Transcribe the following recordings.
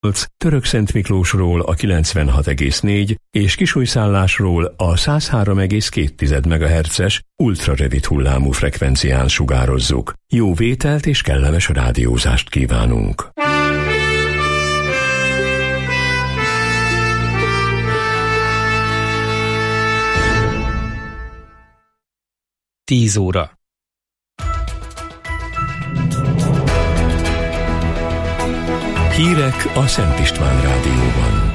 Törökszent Miklósról a 96,4 és Kisújszállásról a 103,2 MHz-es ultrarövid hullámú frekvencián sugározzuk. Jó vételt és kellemes rádiózást kívánunk! Tíz óra. Hírek a Szent István Rádióban.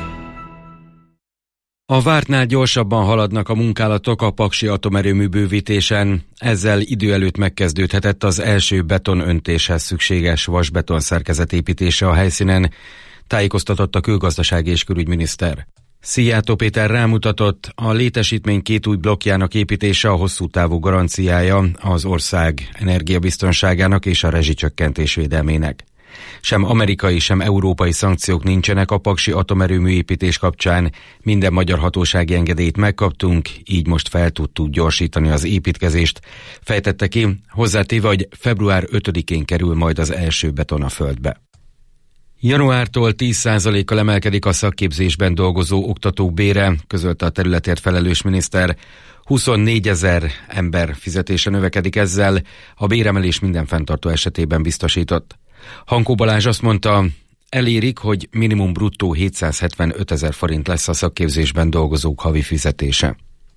A vártnál gyorsabban haladnak a munkálatok a paksi atomerőmű bővítésen. Ezzel idő előtt megkezdődhetett az első betonöntéshez szükséges vasbeton szerkezet építése a helyszínen, tájékoztatott a külgazdasági és külügyminiszter. Szijjártó Péter rámutatott, a létesítmény két új blokkjának építése a hosszú távú garanciája az ország energiabiztonságának és a rezsicsökkentés védelmének. Sem amerikai, sem európai szankciók nincsenek a paksi atomerőmű építés kapcsán, minden magyar hatósági engedélyt megkaptunk, így most fel tudtuk gyorsítani az építkezést, fejtette ki, hozzátéve, hogy február 5-én kerül majd az első beton a földbe. Januártól 10%-kal emelkedik a szakképzésben dolgozó oktatók bére, közölte a területért felelős miniszter. 24 000 ember fizetése növekedik ezzel, a béremelés minden fenntartó esetében biztosított. Hankó Balázs azt mondta, elérik, hogy minimum bruttó 775 000 forint lesz a szakképzésben dolgozók havi fizetése.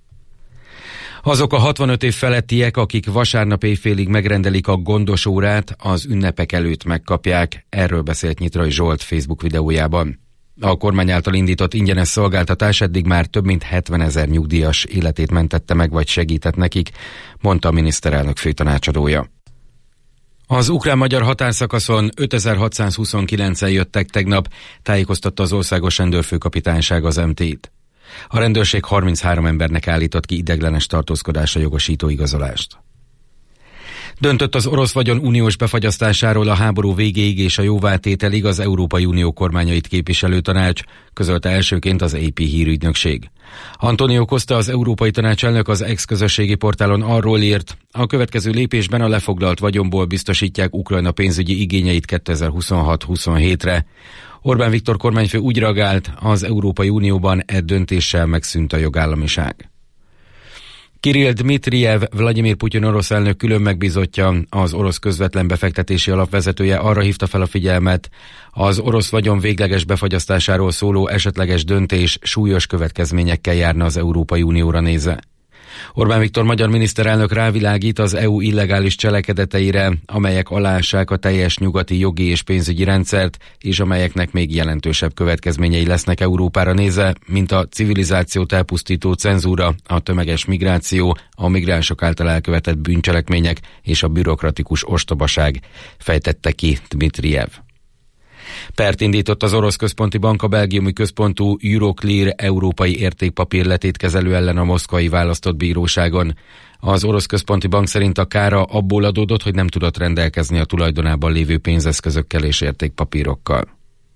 Azok a 65 év felettiek, akik vasárnap éjfélig megrendelik a gondos órát, az ünnepek előtt megkapják, erről beszélt Nyitrai Zsolt Facebook videójában. A kormány által indított ingyenes szolgáltatás eddig már több mint 70 000 nyugdíjas életét mentette meg vagy segített nekik, mondta a miniszterelnök főtanácsadója. Az ukrán-magyar határszakaszon 5629-en jöttek tegnap, tájékoztatta az Országos Rendőrfőkapitányság az MT-t. A rendőrség 33 embernek állított ki ideiglenes tartózkodásra jogosító igazolást. Döntött az orosz vagyon uniós befagyasztásáról a háború végéig és a jóvátételig az Európai Unió kormányait képviselő tanács, közölte elsőként az AP hírügynökség. Antonio Costa, az Európai Tanács elnök az ex-közösségi portálon arról írt, a következő lépésben a lefoglalt vagyonból biztosítják Ukrajna pénzügyi igényeit 2026-27-re. Orbán Viktor kormányfő úgy reagált, az Európai Unióban döntéssel megszűnt a jogállamiság. Kirill Dmitrijev, Vladimir Putyin orosz elnök külön megbízottja, az orosz közvetlen befektetési alapvezetője arra hívta fel a figyelmet, az orosz vagyon végleges befagyasztásáról szóló esetleges döntés súlyos következményekkel járna az Európai Unióra nézve. Orbán Viktor magyar miniszterelnök rávilágít az EU illegális cselekedeteire, amelyek aláássák a teljes nyugati jogi és pénzügyi rendszert, és amelyeknek még jelentősebb következményei lesznek Európára nézve, mint a civilizációt elpusztító cenzúra, a tömeges migráció, a migránsok által elkövetett bűncselekmények és a bürokratikus ostobaság, fejtette ki Dmitrijev. Pert indított az orosz központi bank a belgiumi központú Euroclear európai értékpapírletét kezelő ellen a moszkvai választott bíróságon. Az orosz központi bank szerint a kára abból adódott, hogy nem tudott rendelkezni a tulajdonában lévő pénzeszközökkel és értékpapírokkal.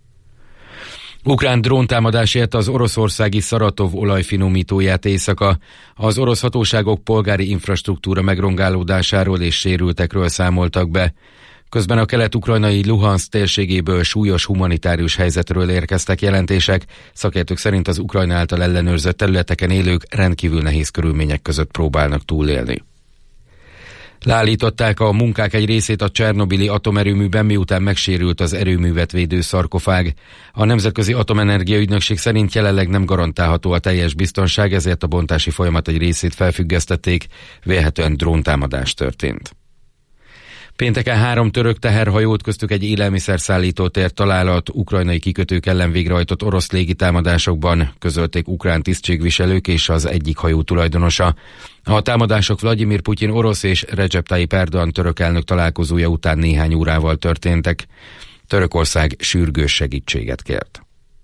Ukrán dróntámadás ért az oroszországi Szaratov olajfinomítóját éjszaka. Az orosz hatóságok polgári infrastruktúra megrongálódásáról és sérültekről számoltak be. Közben a kelet-ukrajnai Luhanszk térségéből súlyos humanitárius helyzetről érkeztek jelentések, szakértők szerint az Ukrajna által ellenőrzött területeken élők rendkívül nehéz körülmények között próbálnak túlélni. Leállították a munkák egy részét a csernobili atomerőműben, miután megsérült az erőművet védő szarkofág. A Nemzetközi Atomenergia Ügynökség szerint jelenleg nem garantálható a teljes biztonság, ezért a bontási folyamat egy részét felfüggesztették, vélhetően dróntámadás történt. Pénteken 3 török teherhajót, köztük egy élelmiszerszállítót ért találat ukrajnai kikötők ellen végrehajtott orosz légitámadásokban, közölték ukrán tisztségviselők és az egyik hajó tulajdonosa. A támadások Vladimir Putyin orosz és Recep Tayyip Erdoğan török elnök találkozója után néhány órával történtek. Törökország sürgős segítséget kért.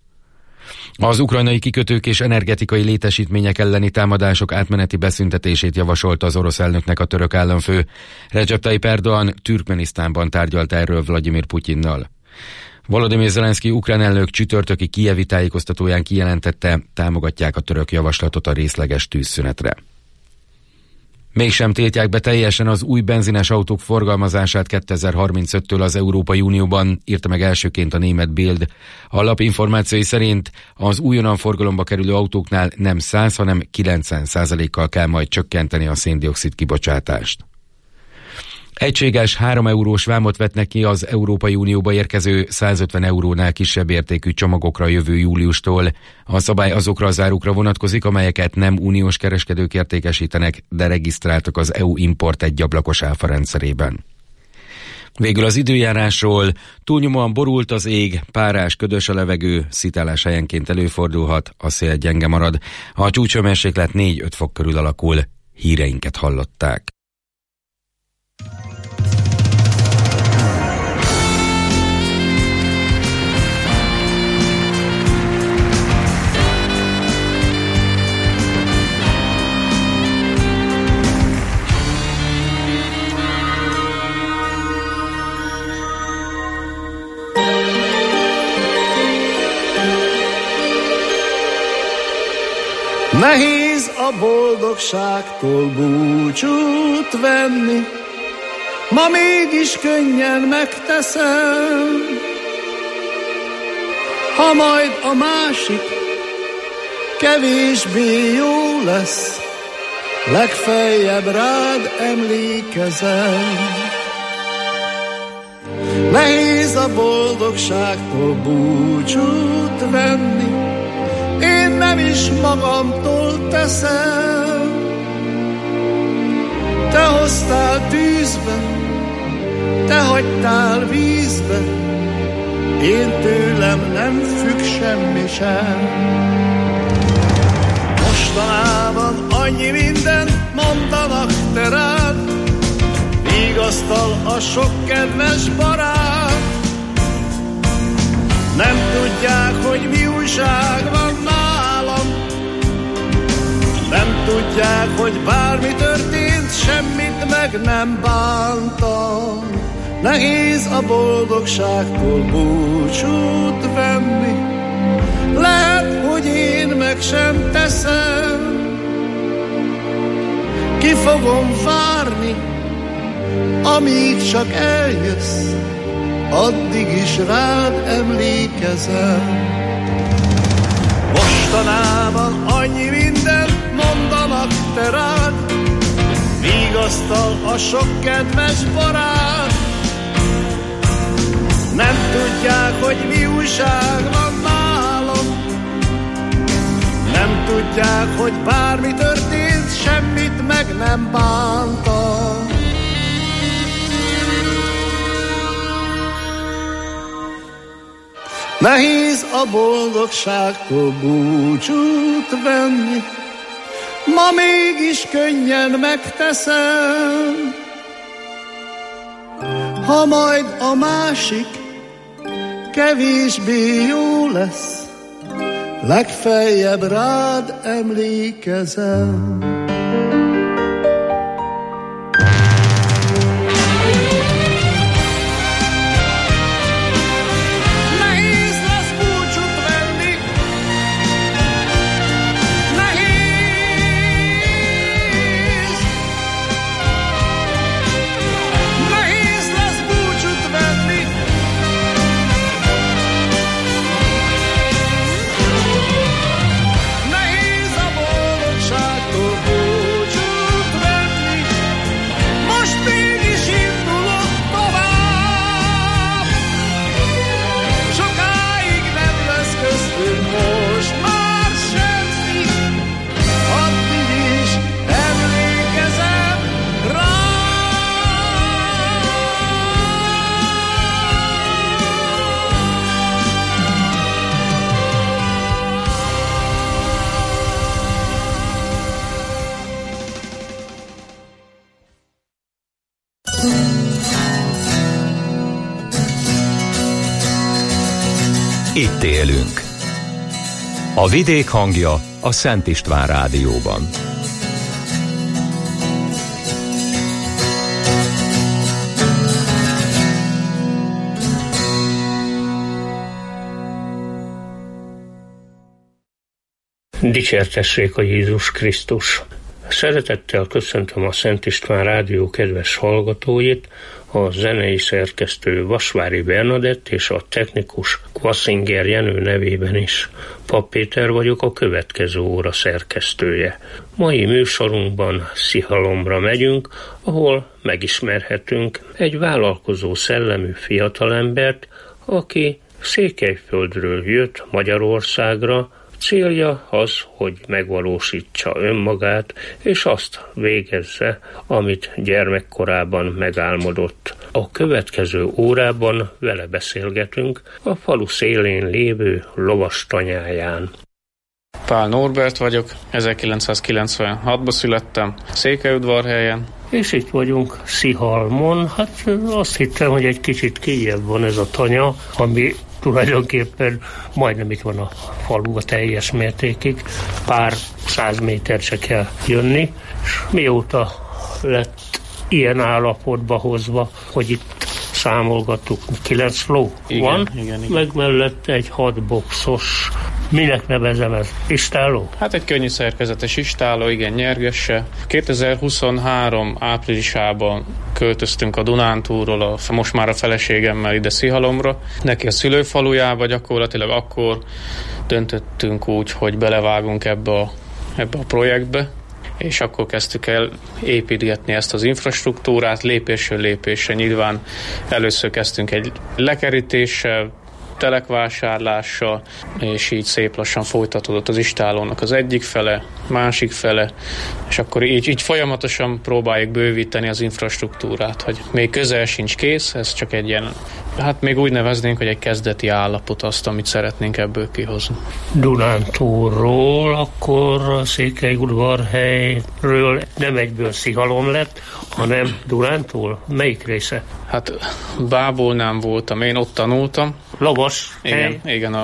Az ukrajnai kikötők és energetikai létesítmények elleni támadások átmeneti beszüntetését javasolta az orosz elnöknek a török államfő. Recep Tayyip Erdoğan Türkmenisztánban tárgyalt erről Vladimir Putyinnal. Volodymyr Zelenszky ukrán elnök csütörtöki kijevi tájékoztatóján kijelentette, támogatják a török javaslatot a részleges tűzszünetre. Mégsem tiltják be teljesen az új benzines autók forgalmazását 2035-től az Európai Unióban, írta meg elsőként a német Bild. A lap információi szerint az újonnan forgalomba kerülő autóknál nem 100, hanem 90%-kal kell majd csökkenteni a szén-dioxid kibocsátást. Egységes 3 eurós vámot vetnek ki az Európai Unióba érkező 150 eurónál kisebb értékű csomagokra jövő júliustól. A szabály azokra az árukra vonatkozik, amelyeket nem uniós kereskedők értékesítenek, de regisztráltak az EU import egyablakos áfa rendszerében. Végül az időjárásról: túlnyomóan borult az ég, párás, ködös a levegő, szitálás helyenként előfordulhat, a szél gyenge marad. A csúcshőmérséklet 4-5 fok körül alakul. Híreinket hallották. Nehéz a boldogságtól búcsút venni, ma mégis könnyen megteszem. Ha majd a másik kevésbé jó lesz, legfeljebb rád emlékezem. Nehéz a boldogságtól búcsút venni, én nem is magamtól teszem. Te hoztál tűzbe, te hagytál vízbe, én tőlem nem függ semmi sem. Mostanában annyi mindent mondanak te rád, vigasztal a sok kedves barát. Nem tudják, hogy mi újság van nálam, nem tudják, hogy bármi történt, semmit meg nem bántam. Nehéz a boldogságtól búcsút venni, lehet, hogy én meg sem teszem. Ki fogom várni, amíg csak eljössz, addig is rád emlékezem. Mostanában annyi mindent mondanak te rád, vigasztal a sok kedves barát. Nem tudják, hogy mi újság van nálam, nem tudják, hogy bármi történt, semmit meg nem bántam. Nehéz a boldogságtól búcsút venni, ma mégis könnyen megteszem. Ha majd a másik kevésbé jó lesz, legfeljebb rád emlékezem. Itt élünk. A vidék hangja a Szent István Rádióban. Dicsértessék a Jézus Krisztus! Szeretettel köszöntöm a Szent István Rádió kedves hallgatóit, a zenei szerkesztő Vasvári Bernadett és a technikus Kvaszinger Jenő nevében is. Papp Péter vagyok, a következő óra szerkesztője. Mai műsorunkban Szihalomra megyünk, ahol megismerhetünk egy vállalkozó szellemű fiatalembert, aki Székelyföldről jött Magyarországra. Célja az, hogy megvalósítsa önmagát, és azt végezze, amit gyermekkorában megálmodott. A következő órában vele beszélgetünk a falu szélén lévő lovas tanyáján. Pál Norbert vagyok, 1996-ban születtem, Székelyudvarhelyen. És itt vagyunk Szihalmon. Hát azt hittem, hogy egy kicsit kijebb van ez a tanya, ami tulajdonképpen majdnem itt van a falu a teljes mértékig. Pár 100 méter se kell jönni. És mióta lett ilyen állapotba hozva, hogy itt számolgattuk, 9 ló van, igen. Meg mellett egy 6 boxos, minek nevezem ez? Istálló? Hát egy könnyű szerkezetes istálló, igen, nyergesse. 2023 áprilisában költöztünk a Dunántúlról, most már a feleségemmel ide Szihalomra. Neki a szülőfalujába gyakorlatilag akkor döntöttünk úgy, hogy belevágunk ebbe a projektbe, és akkor kezdtük el építgetni ezt az infrastruktúrát, lépésről lépésre. Nyilván először kezdtünk egy lekerítéssel, telekvásárlással, és így szép lassan folytatódott az istállónak az egyik fele, másik fele, és akkor így folyamatosan próbáljuk bővíteni az infrastruktúrát, hogy még közel sincs kész, ez csak egy ilyen, hát még úgy neveznénk, hogy egy kezdeti állapot azt, amit szeretnénk ebből kihozni. Dunántúlról akkor Székelyudvarhelyről nem egyből Szihalom lett, hanem Dunántúl? Melyik része? Hát Bábolnán voltam, én ott tanultam. Lovas hely? Igen,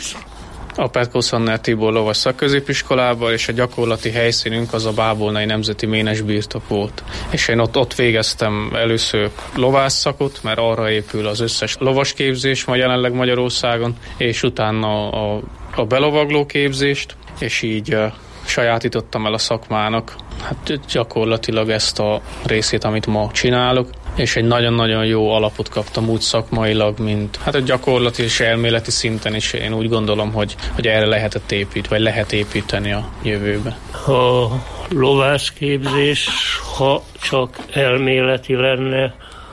a Petko-Szanner Tibor lovas szakközépiskolában, és a gyakorlati helyszínünk az a Bábolnai Nemzeti Ménes birtok volt. És én ott végeztem először lovászszakot, mert arra épül az összes lovasképzés ma jelenleg Magyarországon, és utána a belovagló képzést, és így sajátítottam el a szakmának hát gyakorlatilag ezt a részét, amit ma csinálok, és egy nagyon-nagyon jó alapot kaptam úgy szakmailag, mint hát a gyakorlati és elméleti szinten is. Én úgy gondolom, hogy erre lehetett építeni, vagy lehet építeni a jövőbe. A lovászképzés, ha csak elméleti lenne,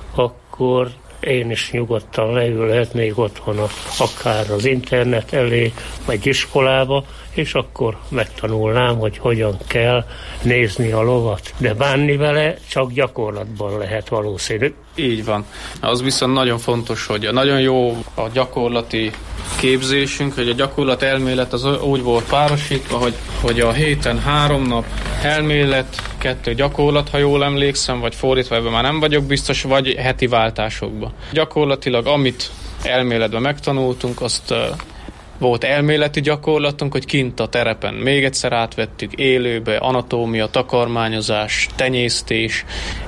akkor én is nyugodtan leülhetnék otthon akár az internet elé, vagy iskolába, és akkor megtanulnám, hogy hogyan kell nézni a lovat. De bánni vele csak gyakorlatban lehet valószínű. Így van. Az viszont nagyon fontos, hogy nagyon jó a gyakorlati képzésünk, hogy a gyakorlat elmélet az úgy volt párosítva, hogy a héten 3 nap elmélet, 2 gyakorlat, ha jól emlékszem, vagy fordítva, ebben már nem vagyok biztos, vagy heti váltásokban. Gyakorlatilag amit elméletben megtanultunk, azt volt elméleti gyakorlatunk, hogy kint a terepen még egyszer átvettük élőbe, anatómia, takarmányozás, tenyésztés,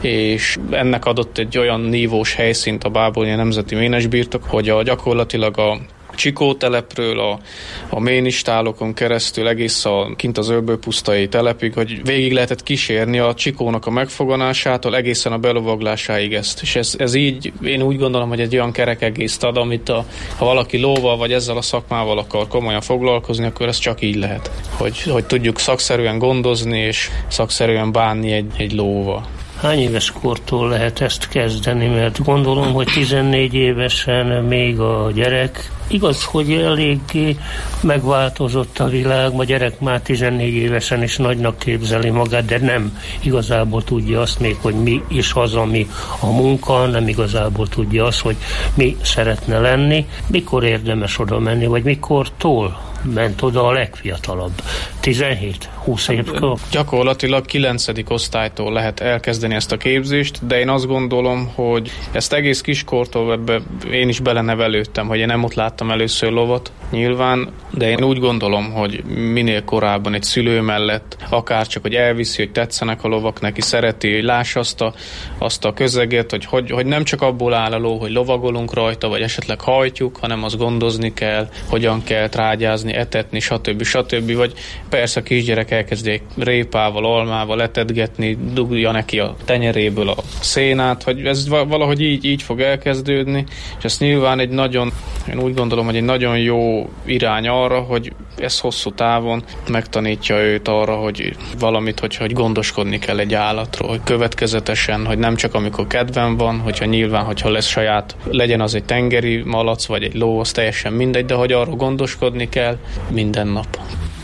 és ennek adott egy olyan nívós helyszínt a Bábolnai Nemzeti Ménes birtok, hogy gyakorlatilag a Csikótelepről a ménistálokon keresztül egész kint az Örbölpusztai telepig, hogy végig lehetett kísérni a Csikónak a megfoganásától egészen a belovaglásáig ezt. És ez így, én úgy gondolom, hogy egy olyan kerek egészt ad, amit ha valaki lóval vagy ezzel a szakmával akar komolyan foglalkozni, akkor ez csak így lehet. Hogy tudjuk szakszerűen gondozni és szakszerűen bánni egy lóval. Hány éves kortól lehet ezt kezdeni? Mert gondolom, hogy 14 évesen még a gyerek, igaz, hogy eléggé megváltozott a világ, a gyerek már 14 évesen is nagynak képzeli magát, de nem igazából tudja azt még, hogy mi is az, ami a munka, nem igazából tudja azt, hogy mi szeretne lenni. Mikor érdemes oda menni, vagy mikortól ment oda a legfiatalabb? 17-20 évkor? Gyakorlatilag 9. osztálytól lehet elkezdeni ezt a képzést, de én azt gondolom, hogy ezt egész kiskortól én is belenevelődtem, hogy én nem ott láttam láttam először lovat, nyilván, de én úgy gondolom, hogy minél korábban egy szülő mellett, akár csak, hogy elviszi, hogy tetszenek a lovak, neki szereti, hogy lássa azt a közeget, hogy nem csak abból áll a ló, hogy lovagolunk rajta, vagy esetleg hajtjuk, hanem azt gondozni kell, hogyan kell trágyázni, etetni, stb. Vagy persze a kisgyerek elkezdi répával, almával etetgetni, dugja neki a tenyeréből a szénát, hogy ez valahogy így fog elkezdődni, és ez nyilván én úgy gondolom, hogy egy nagyon jó irány arra, hogy ez hosszú távon megtanítja őt arra, hogy valamit, hogy gondoskodni kell egy állatról, hogy következetesen, hogy nem csak amikor kedven van, hogyha lesz saját, legyen az egy tengeri malac, vagy egy ló, az teljesen mindegy, de hogy arról gondoskodni kell minden nap.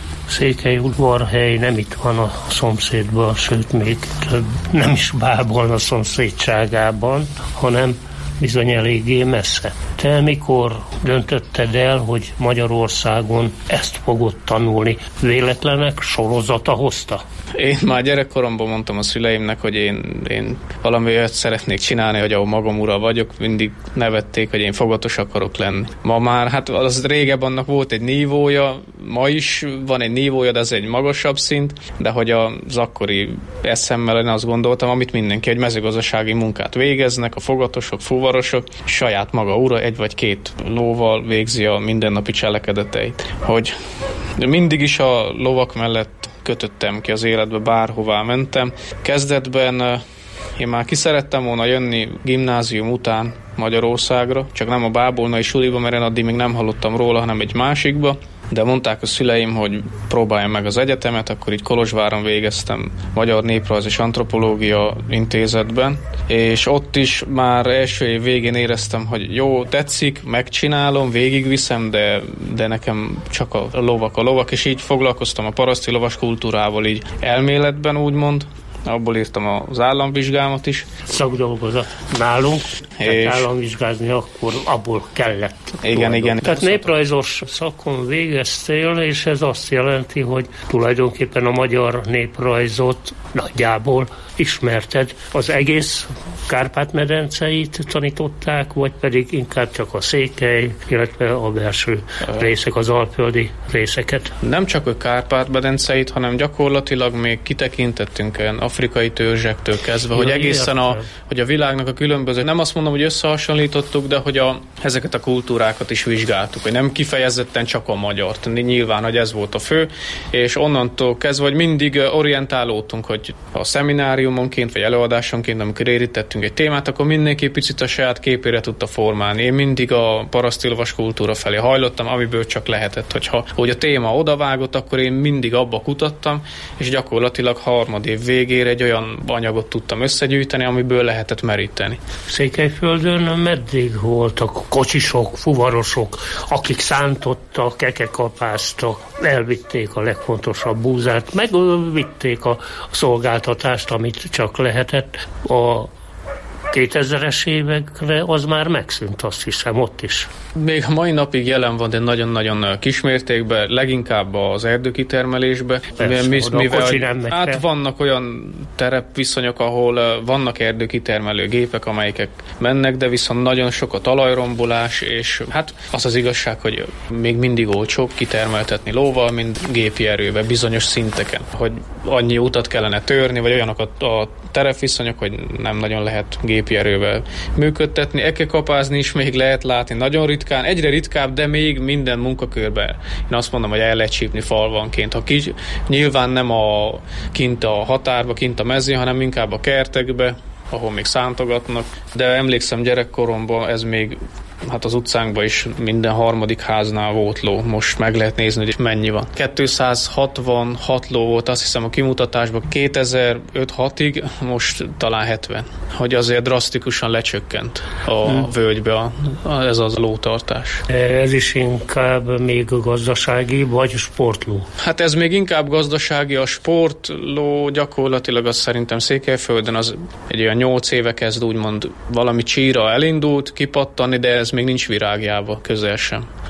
Székelyudvarhely nem itt van a szomszédban, sőt még több, nem is Bábolon a szomszédságában, hanem bizony eléggé messze. Te mikor döntötted el, hogy Magyarországon ezt fogod tanulni? Véletlenek sorozata hozta? Én már gyerekkoromban mondtam a szüleimnek, hogy én valami olyat szeretnék csinálni, hogy ahol magam ura vagyok, mindig nevették, hogy én fogatos akarok lenni. Ma már, hát az régebb annak volt egy nívója, ma is van egy nívója, de ez egy magasabb szint, de hogy az akkori eszemmel én azt gondoltam, amit mindenki, hogy mezőgazdasági munkát végeznek, a fogatosok, fuvarosok, saját maga ura egy vagy két lóval végzi a mindennapi cselekedeteit. Hogy mindig is a lovak mellett kötöttem ki az életbe, bárhová mentem. Kezdetben én már ki szerettem volna jönni gimnázium után Magyarországra, csak nem a bábolnai suliba, mert én addig még nem hallottam róla, hanem egy másikba. De mondták a szüleim, hogy próbáljam meg az egyetemet, akkor így Kolozsváron végeztem Magyar Néprajz és Antropológia Intézetben, és ott is már első év végén éreztem, hogy jó, tetszik, megcsinálom, végigviszem, de nekem csak a lovak, és így foglalkoztam a paraszti lovas kultúrával így elméletben, úgymond. Abból írtam az államvizsgámat is. Szakdolgozat nálunk, és államvizsgázni akkor abból kellett. Igen. Tehát néprajzos szakon végeztél, és ez azt jelenti, hogy tulajdonképpen a magyar néprajzot nagyjából ismerted. Az egész Kárpát-medenceit tanították, vagy pedig inkább csak a Székely, illetve a belső részek, az alföldi részeket? Nem csak a Kárpát-medenceit, hanem gyakorlatilag még kitekintettünk olyan afrikai törzsektől kezdve, hogy egészen hogy a világnak a különböző, nem azt mondom, hogy összehasonlítottuk, de hogy ezeket a kultúrákat is vizsgáltuk, hogy nem kifejezetten csak a magyart. Nyilván, hogy ez volt a fő, és onnantól kezdve, hogy mindig orientálódtunk, hogy a szemináriumonként, vagy előadásonként, amikor érítettünk egy témát, akkor mindenki picit a saját képére tudta formálni. Én mindig a paraszti lovas kultúra felé hajlottam, amiből csak lehetett. Hogyha a téma odavágott, akkor én mindig abba kutattam, és gyakorlatilag harmadév végére egy olyan anyagot tudtam összegyűjteni, amiből lehetett meríteni. Székelyföldön meddig voltak kocsisok, fuvarosok, akik szántottak, kekekapáztak, elvitték a legfontosabb búzát, megvitték a szolgáltatást, amit csak lehetett. A 2000-es évekre az már megszűnt, azt hiszem, ott is. Még a mai napig jelen van, de nagyon-nagyon kismértékben, leginkább az erdőkitermelésben. Mivel vannak olyan terepviszonyok, ahol vannak erdőkitermelő gépek, amelyek mennek, de viszont nagyon sok a talajrombolás, és hát az az igazság, hogy még mindig olcsóbb kitermeltetni lóval, mint gépi erővel bizonyos szinteken. Hogy annyi utat kellene törni, vagy olyanok a terepviszonyok, hogy nem nagyon lehet gépi erővel működtetni. Ekekapázni is még lehet látni, nagyon ritkán, egyre ritkább, de még minden munkakörben. Én azt mondom, hogy el lehet csípni falvanként. Nyilván nem kint a határba, kint a mezőn, hanem inkább a kertekbe, ahol még szántogatnak. De emlékszem gyerekkoromban ez még az utcánkban is minden harmadik háznál volt ló. Most meg lehet nézni, hogy mennyi van. 266 ló volt, azt hiszem a kimutatásban 2005-6-ig, most talán 70. Hogy azért drasztikusan lecsökkent a völgybe ez az lótartás. Ez is inkább még gazdasági vagy sportló? Hát ez még inkább gazdasági, a sportló gyakorlatilag az szerintem Székelyföldön az egy olyan 8 éve kezd úgymond valami csíra elindult, kipattani, de ez még nincs virágjába, közel sem.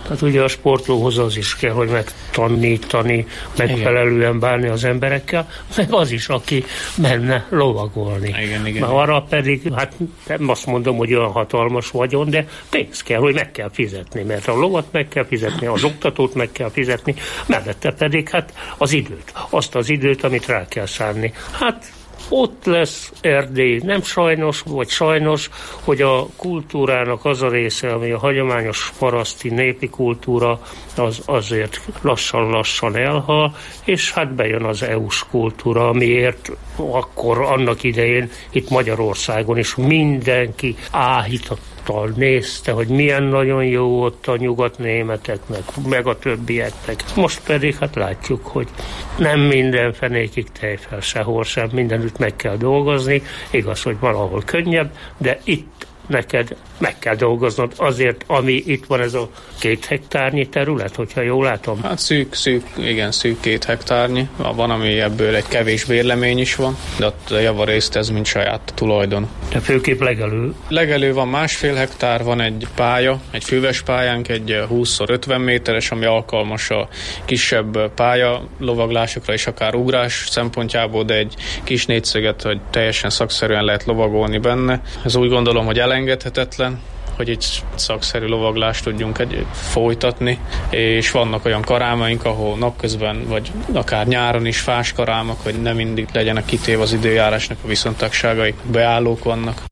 Hát ugye a sportlóhoz az is kell, hogy megtanítani, megfelelően bánni az emberekkel, meg az is, aki menne lovagolni. Igen. Arra pedig, hát nem azt mondom, hogy olyan hatalmas vagyon, de pénz kell, hogy meg kell fizetni, mert a lovat meg kell fizetni, az oktatót meg kell fizetni, mellette pedig hát az időt, azt az időt, amit rá kell szánni. Hát ott lesz Erdély. Nem sajnos, vagy sajnos, hogy a kultúrának az a része, ami a hagyományos paraszti népi kultúra, az azért lassan-lassan elhal, és hát bejön az EU-s kultúra, amiért akkor annak idején itt Magyarországon is mindenki áhítattal nézte, hogy milyen nagyon jó ott a nyugatnémeteknek, meg a többieknek. Most pedig hát látjuk, hogy nem minden fenékig tejfel, sehol sem, mindenütt meg kell dolgozni. Igaz, hogy valahol könnyebb, de itt neked meg kell dolgoznod azért, ami itt van, ez a 2 hektárnyi terület, hogyha jól látom. Hát szűk 2 hektárnyi. Van, ami ebből egy kevés bérlemény is van, de ott a javarészt ez mind saját tulajdon. De főképp legelő. Legelő van 1,5 hektár, van egy pálya, egy füves pályánk, egy 20x50 méteres, ami alkalmas a kisebb pálya lovaglásokra és akár ugrás szempontjából, de egy kis négyszöget, hogy teljesen szakszerűen lehet lovagolni benne. Ez úgy gondolom, hogy elengedhetetlen, hogy egy szakszerű lovaglást tudjunk folytatni, és vannak olyan karámaink, ahol napközben, vagy akár nyáron is fás karámak, hogy nem mindig legyenek kitéve az időjárásnak a viszontagságai, beállók vannak.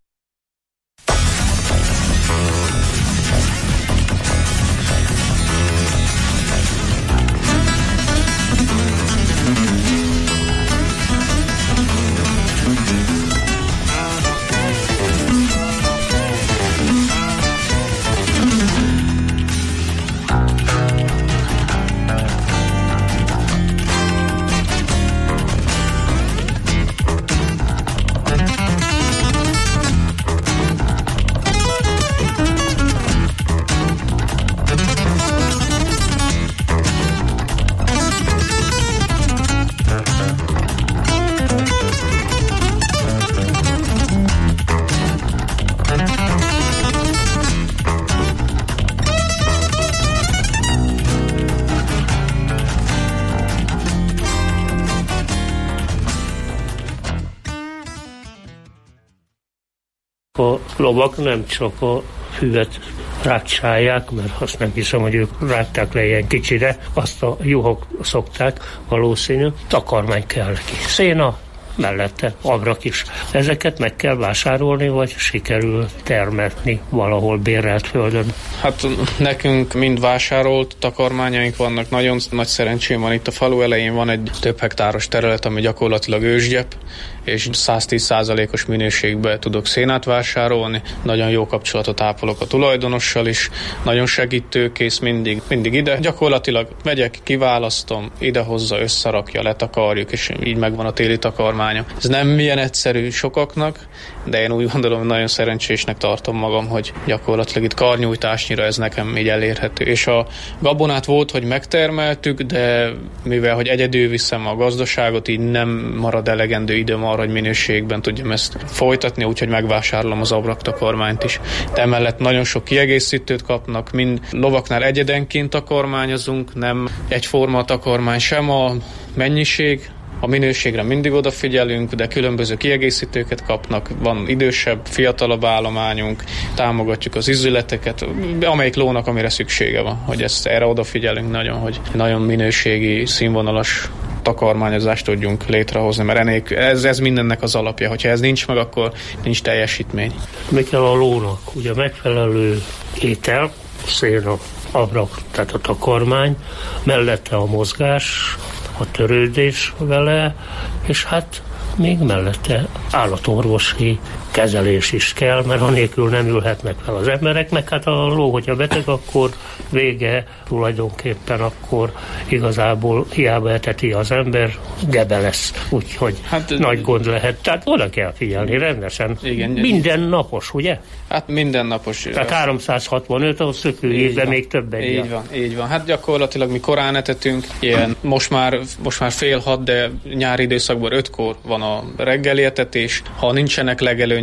A lovak nem csak a füvet rákcsálják, mert azt nem hiszem, hogy ők rágták le ilyen kicsire, azt a juhok szokták, valószínű. Takarmány kell neki. Széna, mellette abrak is. Ezeket meg kell vásárolni, vagy sikerül termetni valahol bérelt földön? Hát nekünk mind vásárolt takarmányaink vannak, nagyon nagy szerencsém van. Itt a falu elején van egy több hektáros terület, ami gyakorlatilag ősgyep, és 110%-os minőségben tudok szénát vásárolni. Nagyon jó kapcsolatot ápolok a tulajdonossal is, nagyon segítőkész, mindig ide. Gyakorlatilag megyek, kiválasztom, idehozza, összerakja, letakarjuk, és így megvan a téli takarmánya. Ez nem milyen egyszerű sokaknak, de én úgy gondolom, nagyon szerencsésnek tartom magam, hogy gyakorlatilag itt karnyújtásnyira ez nekem így elérhető. És a gabonát volt, hogy megtermeltük, de mivel, hogy egyedül viszem a gazdaságot, így nem marad elegendő időm arra, hogy minőségben tudjam ezt folytatni, úgyhogy megvásárolom az abraktakarmányt is. De emellett nagyon sok kiegészítőt kapnak, mind lovaknál egyedenként takarmányozunk, nem egyforma a takarmány, sem a mennyiség, a minőségre mindig odafigyelünk, de különböző kiegészítőket kapnak, van idősebb, fiatalabb állományunk, támogatjuk az izületeket, amelyik lónak, amire szüksége van, hogy erre odafigyelünk nagyon, hogy nagyon minőségi, színvonalas takarmányozást tudjunk létrehozni, mert ez mindennek az alapja. Hogyha ez nincs meg, akkor nincs teljesítmény. Mi kell a lónak? Ugye megfelelő étel, széna, abrak, tehát a takarmány, mellette a mozgás, a törődés vele, és hát még mellette állatorvosi kezelés is kell, mert anélkül nem ülhetnek fel az emberek, meg hát a ló, hogyha beteg, akkor vége tulajdonképpen, akkor igazából hiába eteti az ember, gebe lesz, úgyhogy hát, nagy gond lehet. Tehát oda kell figyelni rendesen. Igen, mindennapos, ugye? Hát mindennapos. Tehát 365, ahhoz szökő évben még többen. Így van. Hát gyakorlatilag mi korán etetünk, ilyen most már 5:30, de nyári időszakban 5-kor van a reggeli etetés. Ha nincsenek legelőn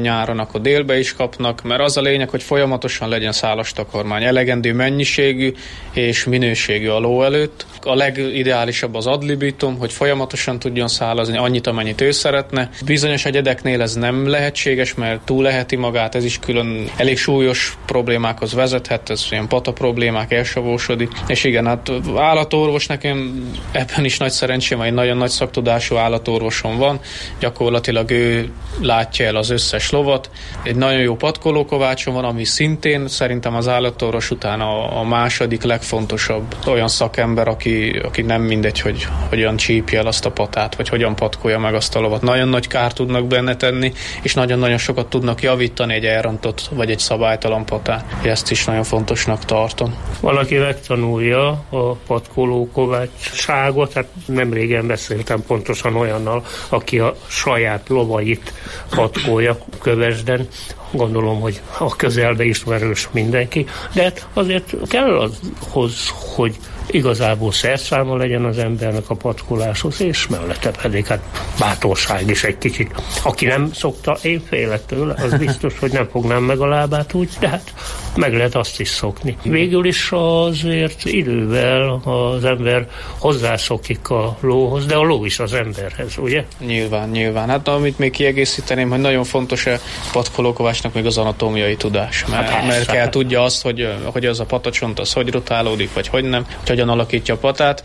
nyáron, akkor délbe is kapnak, mert az a lényeg, hogy folyamatosan legyen szálas takarmány, elegendő mennyiségű és minőségű a ló előtt. A legideálisabb az ad libitum, hogy folyamatosan tudjon szálazni annyit, amennyit ő szeretne. Bizonyos egyedeknél ez nem lehetséges, mert túleheti magát, ez is külön elég súlyos problémákhoz vezethet, ez ilyen pata problémák, elsavósodik. És igen, hát állatorvos nekem ebben is nagy szerencsém, egy nagyon nagy szaktudású állatorvosom van, gyakorlatilag ő látja el az összes lovat. Egy nagyon jó patkolókovácsom van, ami szintén szerintem az állatorvos után a második legfontosabb olyan szakember, aki nem mindegy, hogy hogyan csípje el azt a patát, vagy hogyan patkolja meg azt a lovat. Nagyon nagy kárt tudnak benne tenni, és nagyon-nagyon sokat tudnak javítani egy elrontott, vagy egy szabálytalan patát. Ezt is nagyon fontosnak tartom. Valaki megtanulja a patkolókovácsságot, hát nem régen beszéltem pontosan olyannal, aki a saját lovait patkolja Kövesden. Gondolom, hogy a közelbe ismerős mindenki, de azért kell ahhoz, hogy igazából szerszáma legyen az embernek a patkoláshoz, és mellette pedig hát bátorság is egy kicsit. Aki nem szokta, én félek tőle, az biztos, hogy nem fognám meg a lábát úgy, de hát meg lehet azt is szokni. Végül is azért idővel az ember hozzászokik a lóhoz, de a ló is az emberhez, ugye? Nyilván. Hát amit még kiegészíteném, hogy nagyon fontos a patkolókovácsnak még az anatómiai tudás, mert kell tudja azt, hogy az a patacsont az hogy rotálódik, vagy hogy nem, hogy hogyan alakítja a patát.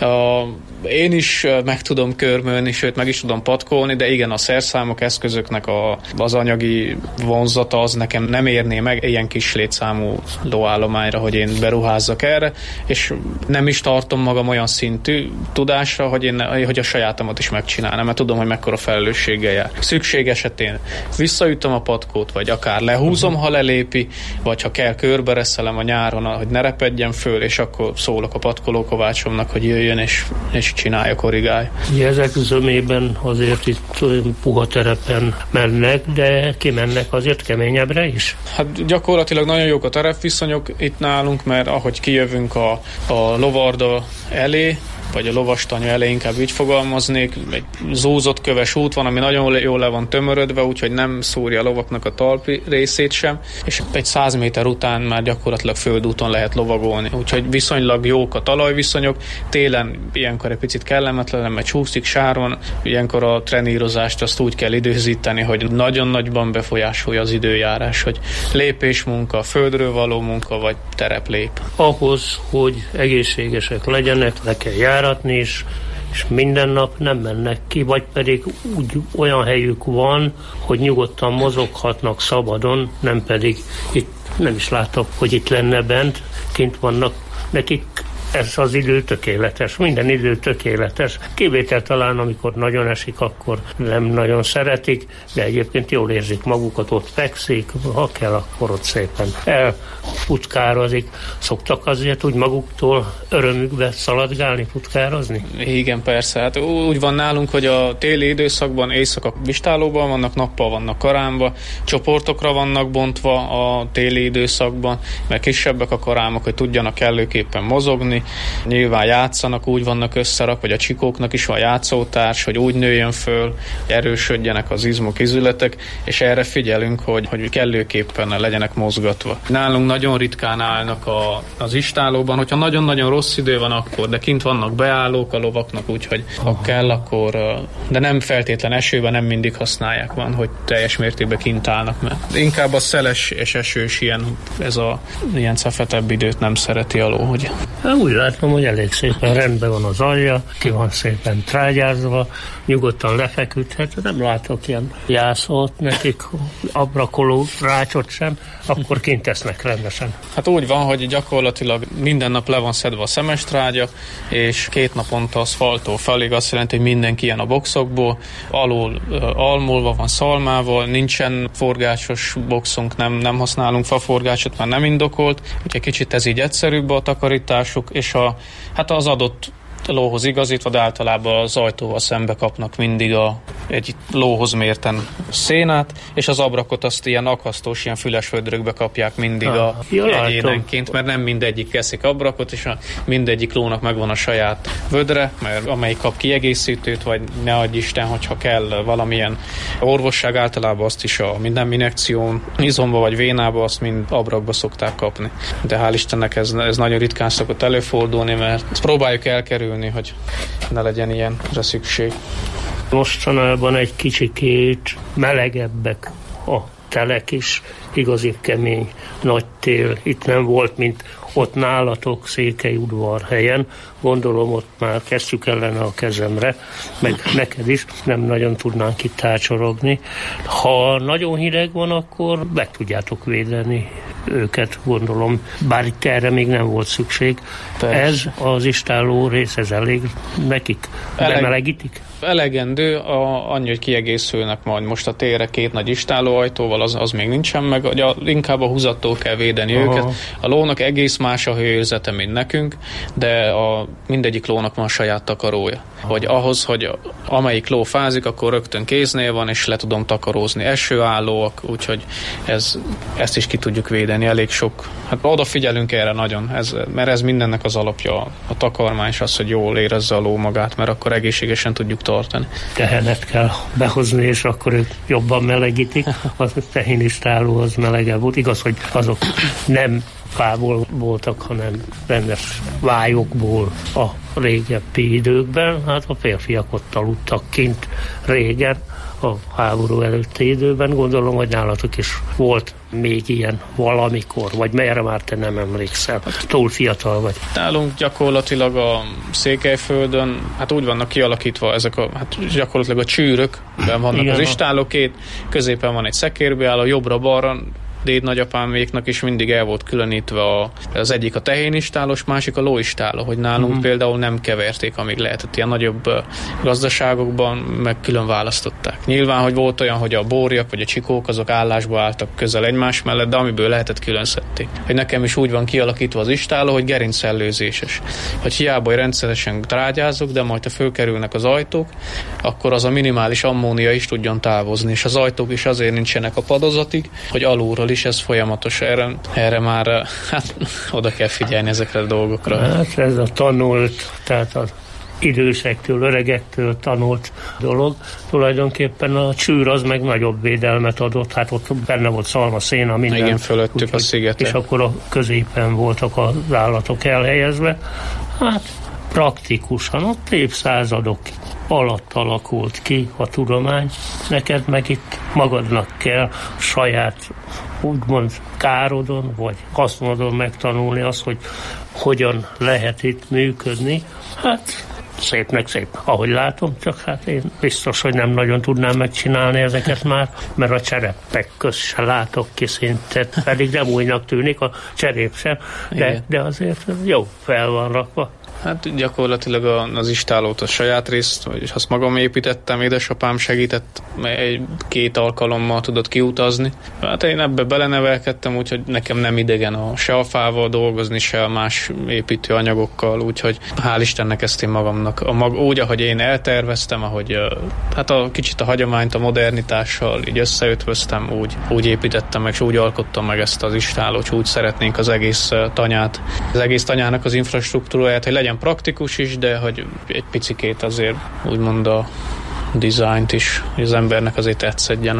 Én is meg tudom körmölni, sőt meg is tudom patkolni, de igen, a szerszámok, eszközöknek az anyagi vonzata az nekem nem érné meg ilyen kis létszámú lóállományra, hogy én beruházzak erre, és nem is tartom magam olyan szintű tudásra, hogy a sajátomat is megcsinálnám, mert tudom, hogy mekkora felelősséggel jár. Szükség esetén visszaütöm a patkót, vagy akár lehúzom, ha lelépi, vagy ha kell, körbereszelem a nyáron, hogy ne repedjen föl, és akkor szólok a patkolókovácsomnak, hogy jöjjön és csinálja, korrigálja. Ezek zömében azért itt puha terepen mennek, de kimennek azért keményebbre is? Hát gyakorlatilag nagyon jók a terepviszonyok itt nálunk, mert ahogy kijövünk a lovarda elé, vagy a lovastanya elé, inkább így fogalmaznék, egy zúzott köves út van, ami nagyon jól le van tömörödve, úgyhogy nem szúrja a lovaknak a talpi részét sem, és egy 100 méter után már gyakorlatilag földúton lehet lovagolni, úgyhogy viszonylag jók a talajviszonyok, télen ilyenkor egy picit kellemetlen, mert csúszik, sár van, ilyenkor a trenírozást azt úgy kell időzíteni, hogy nagyon nagyban befolyásolja az időjárás, hogy lépésmunka, földről való munka, vagy tereplép. Ahhoz, hogy egészségesek legyenek, le kell járatni is, és minden nap nem mennek ki, vagy pedig úgy olyan helyük van, hogy nyugodtan mozoghatnak szabadon, nem pedig itt nem is látok, hogy itt lenne bent, kint vannak nekik. Ez az idő tökéletes, minden idő tökéletes. Kivétel talán, amikor nagyon esik, akkor nem nagyon szeretik, de egyébként jól érzik magukat, ott fekszik, ha kell, akkor ott szépen elputkározik. Szoktak azért úgy maguktól örömükbe szaladgálni, putkározni? Igen, persze. Hát úgy van nálunk, hogy a téli időszakban éjszaka bistálóban vannak, nappal vannak karámba, csoportokra vannak bontva a téli időszakban, mert kisebbek a karámok, hogy tudjanak kellőképpen mozogni. Nyilván játszanak, úgy vannak összerak, vagy a csikóknak is van játszótárs, hogy úgy nőjön föl, hogy erősödjenek az izmok, izületek, és erre figyelünk, hogy kellőképpen legyenek mozgatva. Nálunk nagyon ritkán állnak az istálóban, hogyha nagyon-nagyon rossz idő van akkor, de kint vannak beállók a lovaknak, úgyhogy ha kell, akkor, de nem feltétlen esőben nem mindig használják, van, hogy teljes mértékben kint állnak, mert inkább a szeles és esős ilyen cefetebb időt nem szereti a ló, hogy úgy látom, hogy elég szépen rendben van az alja, ki van szépen trágyázva, nyugodtan lefeküdhet, nem látok ilyen jászot nekik, abrakoló rácsot sem, akkor kint tesznek rendesen. Hát úgy van, hogy gyakorlatilag minden nap le van szedve a szemestrágya, és 2 naponta aszfaltól felég, azt jelenti, hogy mindenki ilyen a boxokból, alul almulva van szalmával, nincsen forgásos boxunk, nem használunk faforgácsot, már nem indokolt, úgyhogy kicsit ez így egyszerűbb a takarításuk, és az adott lóhoz igazítva, de általában az ajtóval szembe kapnak mindig egy lóhoz mérten szénát, és az abrakot azt ilyen akasztós, ilyen füles vödrökbe kapják mindig egyénenként, mert nem mindegyik eszik abrakot, és mindegyik lónak megvan a saját vödre, mert amelyik kap kiegészítőt, vagy ne adj Isten, hogyha kell valamilyen orvosság, általában azt is a minden injekción, izomba vagy vénába, azt mind abrakba szokták kapni. De hál' Istennek ez nagyon ritkán szokott előfordulni, mert próbáljuk elkerülni, hogy ne legyen ilyenre szükség. Mostanában egy kicsikét melegebbek a telek is, igazi kemény, nagy tél. Itt nem volt, mint ott nálatok Székelyudvarhelyen. Gondolom, ott már kezdjük ellene a kezemre, meg neked is, nem nagyon tudnánk itt tácsorogni. Ha nagyon hideg van, akkor be tudjátok védeni őket, gondolom, bár itt erre még nem volt szükség. Persze. Ez az istálló rész, ez elég nekik? Bemelegítik? Elegendő, annyi, hogy kiegészülnek majd most a térre 2 nagy istállóajtóval, az még nincsen meg, hogy inkább a húzattól kell védeni őket. A lónak egész más a hőérzete, mint nekünk, de mindegyik lónak van a saját takarója. Hogy ahhoz, hogy amelyik ló fázik, akkor rögtön kéznél van, és le tudom takarózni. Esőállóak, úgyhogy ezt is ki tudjuk védeni. Elég sok. Hát odafigyelünk erre nagyon, mert ez mindennek az alapja, a takarmány, és az, hogy jól érezze a ló magát, mert akkor egészségesen tudjuk tartani. Tehenet kell behozni, és akkor ők jobban melegítik. A tehénistálló az melegebb volt. Igaz, hogy azok nem fából voltak, hanem rendes vályokból a régebbi időkben. Hát a férfiak ott aludtak kint régen, a háború előtti időben. Gondolom, hogy nálatok is volt még ilyen valamikor, vagy merre már te nem emlékszel, túl fiatal vagy. Nálunk gyakorlatilag a Székelyföldön, hát úgy vannak kialakítva ezek gyakorlatilag a csűrök, vannak. Igen, az istállók, középen van egy szekérbeálló, jobbra-balra, déd nagyapáméknak is mindig el volt különítve az egyik a tehénistállós, másik a lóistáló, hogy nálunk például nem keverték, amíg lehetett. Ilyen nagyobb gazdaságokban meg külön választották. Nyilván, hogy volt olyan, hogy a bórjak vagy a csikók azok állásba álltak közel egymás mellett, de amiből lehetett, külön szedték. Hogy nekem is úgy van kialakítva az istáló, hogy gerincellőzéses. Hogy hiába, hogy rendszeresen trágyázok, de majd ha fölkerülnek az ajtók, akkor az a minimális ammónia is tudjon távozni, és az ajtók is azért nincsenek a padozatig, hogy alulról is ez folyamatos. Erre már oda kell figyelni ezekre a dolgokra. Hát ez a tanult, tehát az idősektől, öregektől tanult dolog. Tulajdonképpen a csűr az meg nagyobb védelmet adott, hát ott benne volt szalmaszéna, minden. Igen, fölöttük a szigetet. És akkor a középen voltak az állatok elhelyezve. Hát praktikusan ott évszázadok alatt alakult ki a tudomány. Neked meg itt magadnak kell saját úgymond károdon, vagy hasznodon megtanulni azt, hogy hogyan lehet itt működni. Hát szépnek szép, ahogy látom, csak hát én biztos, hogy nem nagyon tudnám megcsinálni ezeket már, mert a cserepek közt se látok ki szinte, pedig nem újnak tűnik a cserép sem, de azért jó fel van rakva. Hát gyakorlatilag az istálót a saját részt, és azt magam építettem, édesapám segített, 2 alkalommal tudott kiutazni. Hát én ebbe belenevelkedtem, úgyhogy nekem nem idegen se a fával dolgozni, se a más építőanyagokkal, úgyhogy hál' Istennek ezt én magamnak, úgy, ahogy én elterveztem, ahogy hát kicsit a hagyományt a modernitással így összeötvöztem, úgy építettem meg, és úgy alkottam meg ezt az istálót, úgy szeretnénk az egész tanyát, az egész tanyának az infrastruktúráját, hogy legyen praktikus is, de hogy egy picikét azért úgymond a dizájnt is, hogy az embernek azért tetszedjen.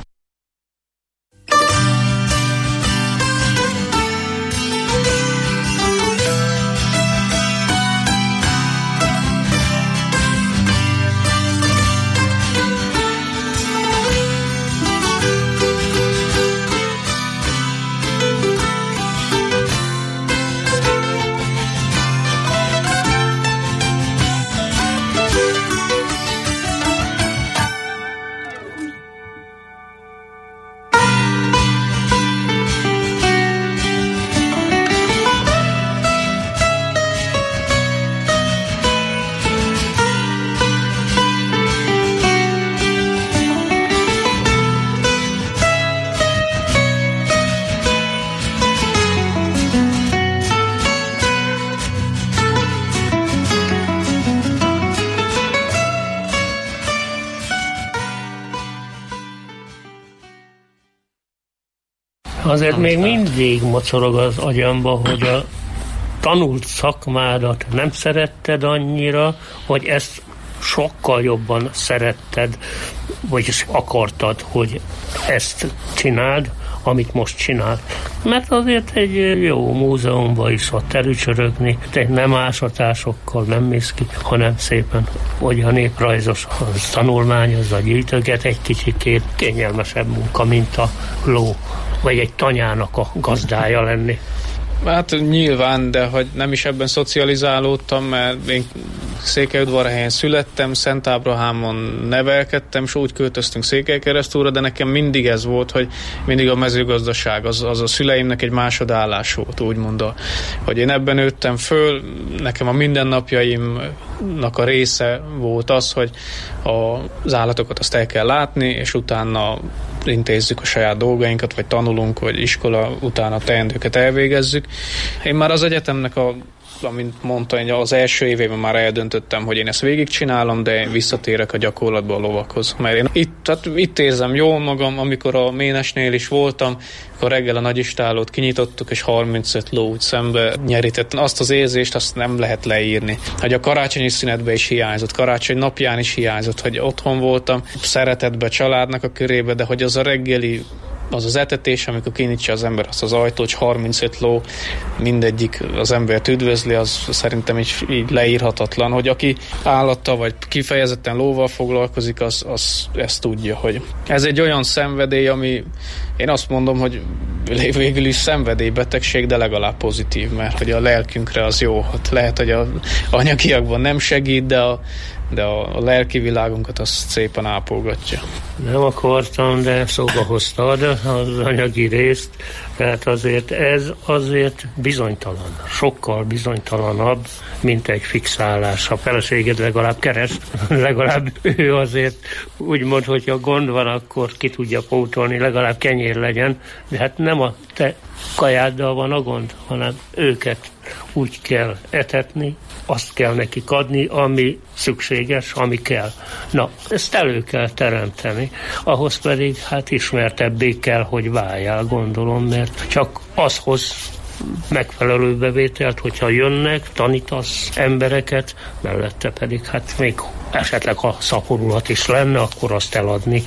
Azért még mindig mocorog az agyamba, hogy a tanult szakmádat nem szeretted annyira, vagy ezt sokkal jobban szeretted, vagy akartad, hogy ezt csináld, amit most csinál. Mert azért egy jó múzeumban is ott elücsörögni, de nem ásatásokkal nem mész ki, hanem szépen, hogy a néprajzos tanulmányozza, gyűjtöget egy kicsikét, kényelmesebb munka, mint a ló, vagy egy tanyának a gazdája lenni. Hát nyilván, de hogy nem is ebben szocializálódtam, mert én Székelyudvarhelyen születtem, Szentábrahámon nevelkedtem, és úgy költöztünk Székelykeresztúra, de nekem mindig ez volt, hogy mindig a mezőgazdaság, az a szüleimnek egy másodállás volt, úgymond, hogy én ebben nőttem föl, nekem a mindennapjaimnak a része volt az, hogy az állatokat azt el kell látni, és utána intézzük a saját dolgainkat, vagy tanulunk, vagy iskola után a teendőket elvégezzük. Én már az egyetemnek amint mondta, az első évében már eldöntöttem, hogy én ezt végigcsinálom, de én visszatérek a gyakorlatba a lovakhoz. Mert én itt érzem jól magam, amikor a Ménesnél is voltam, akkor reggel a nagyistálót kinyitottuk, és 35 ló úgy szembe nyerített. Azt az érzést, azt nem lehet leírni. Hogy a karácsonyi szünetben is hiányzott, karácsony napján is hiányzott, hogy otthon voltam, szeretetbe, családnak a körébe, de hogy az a reggeli, az etetés, amikor kinyitja az ember azt az ajtót, 35 ló, mindegyik az embert üdvözli, az szerintem így leírhatatlan, hogy aki állattal vagy kifejezetten lóval foglalkozik, az ezt tudja, hogy ez egy olyan szenvedély, ami én azt mondom, hogy végül is szenvedélybetegség, de legalább pozitív, mert hogy a lelkünkre az jó. Hát lehet, hogy a anyagiakban nem segít, de a lelki világunkat azt szépen ápolgatja. Nem akartam, de szóba hoztad az anyagi részt, tehát azért ez azért bizonytalan, sokkal bizonytalanabb, mint egy fixálás. A feleséged legalább keres, legalább ő azért úgymond, hogyha gond van, akkor ki tudja pótolni, legalább kenyér legyen, de hát nem a te kajáddal van a gond, hanem őket úgy kell etetni, azt kell nekik adni, ami szükséges, ami kell. Na, ezt elő kell teremteni, ahhoz pedig hát ismertebbé kell, hogy váljál, gondolom, mert csak az hoz megfelelő bevételt, hogyha jönnek, tanítasz embereket, mellette pedig hát még esetleg ha szaporulat is lenne, akkor azt eladni.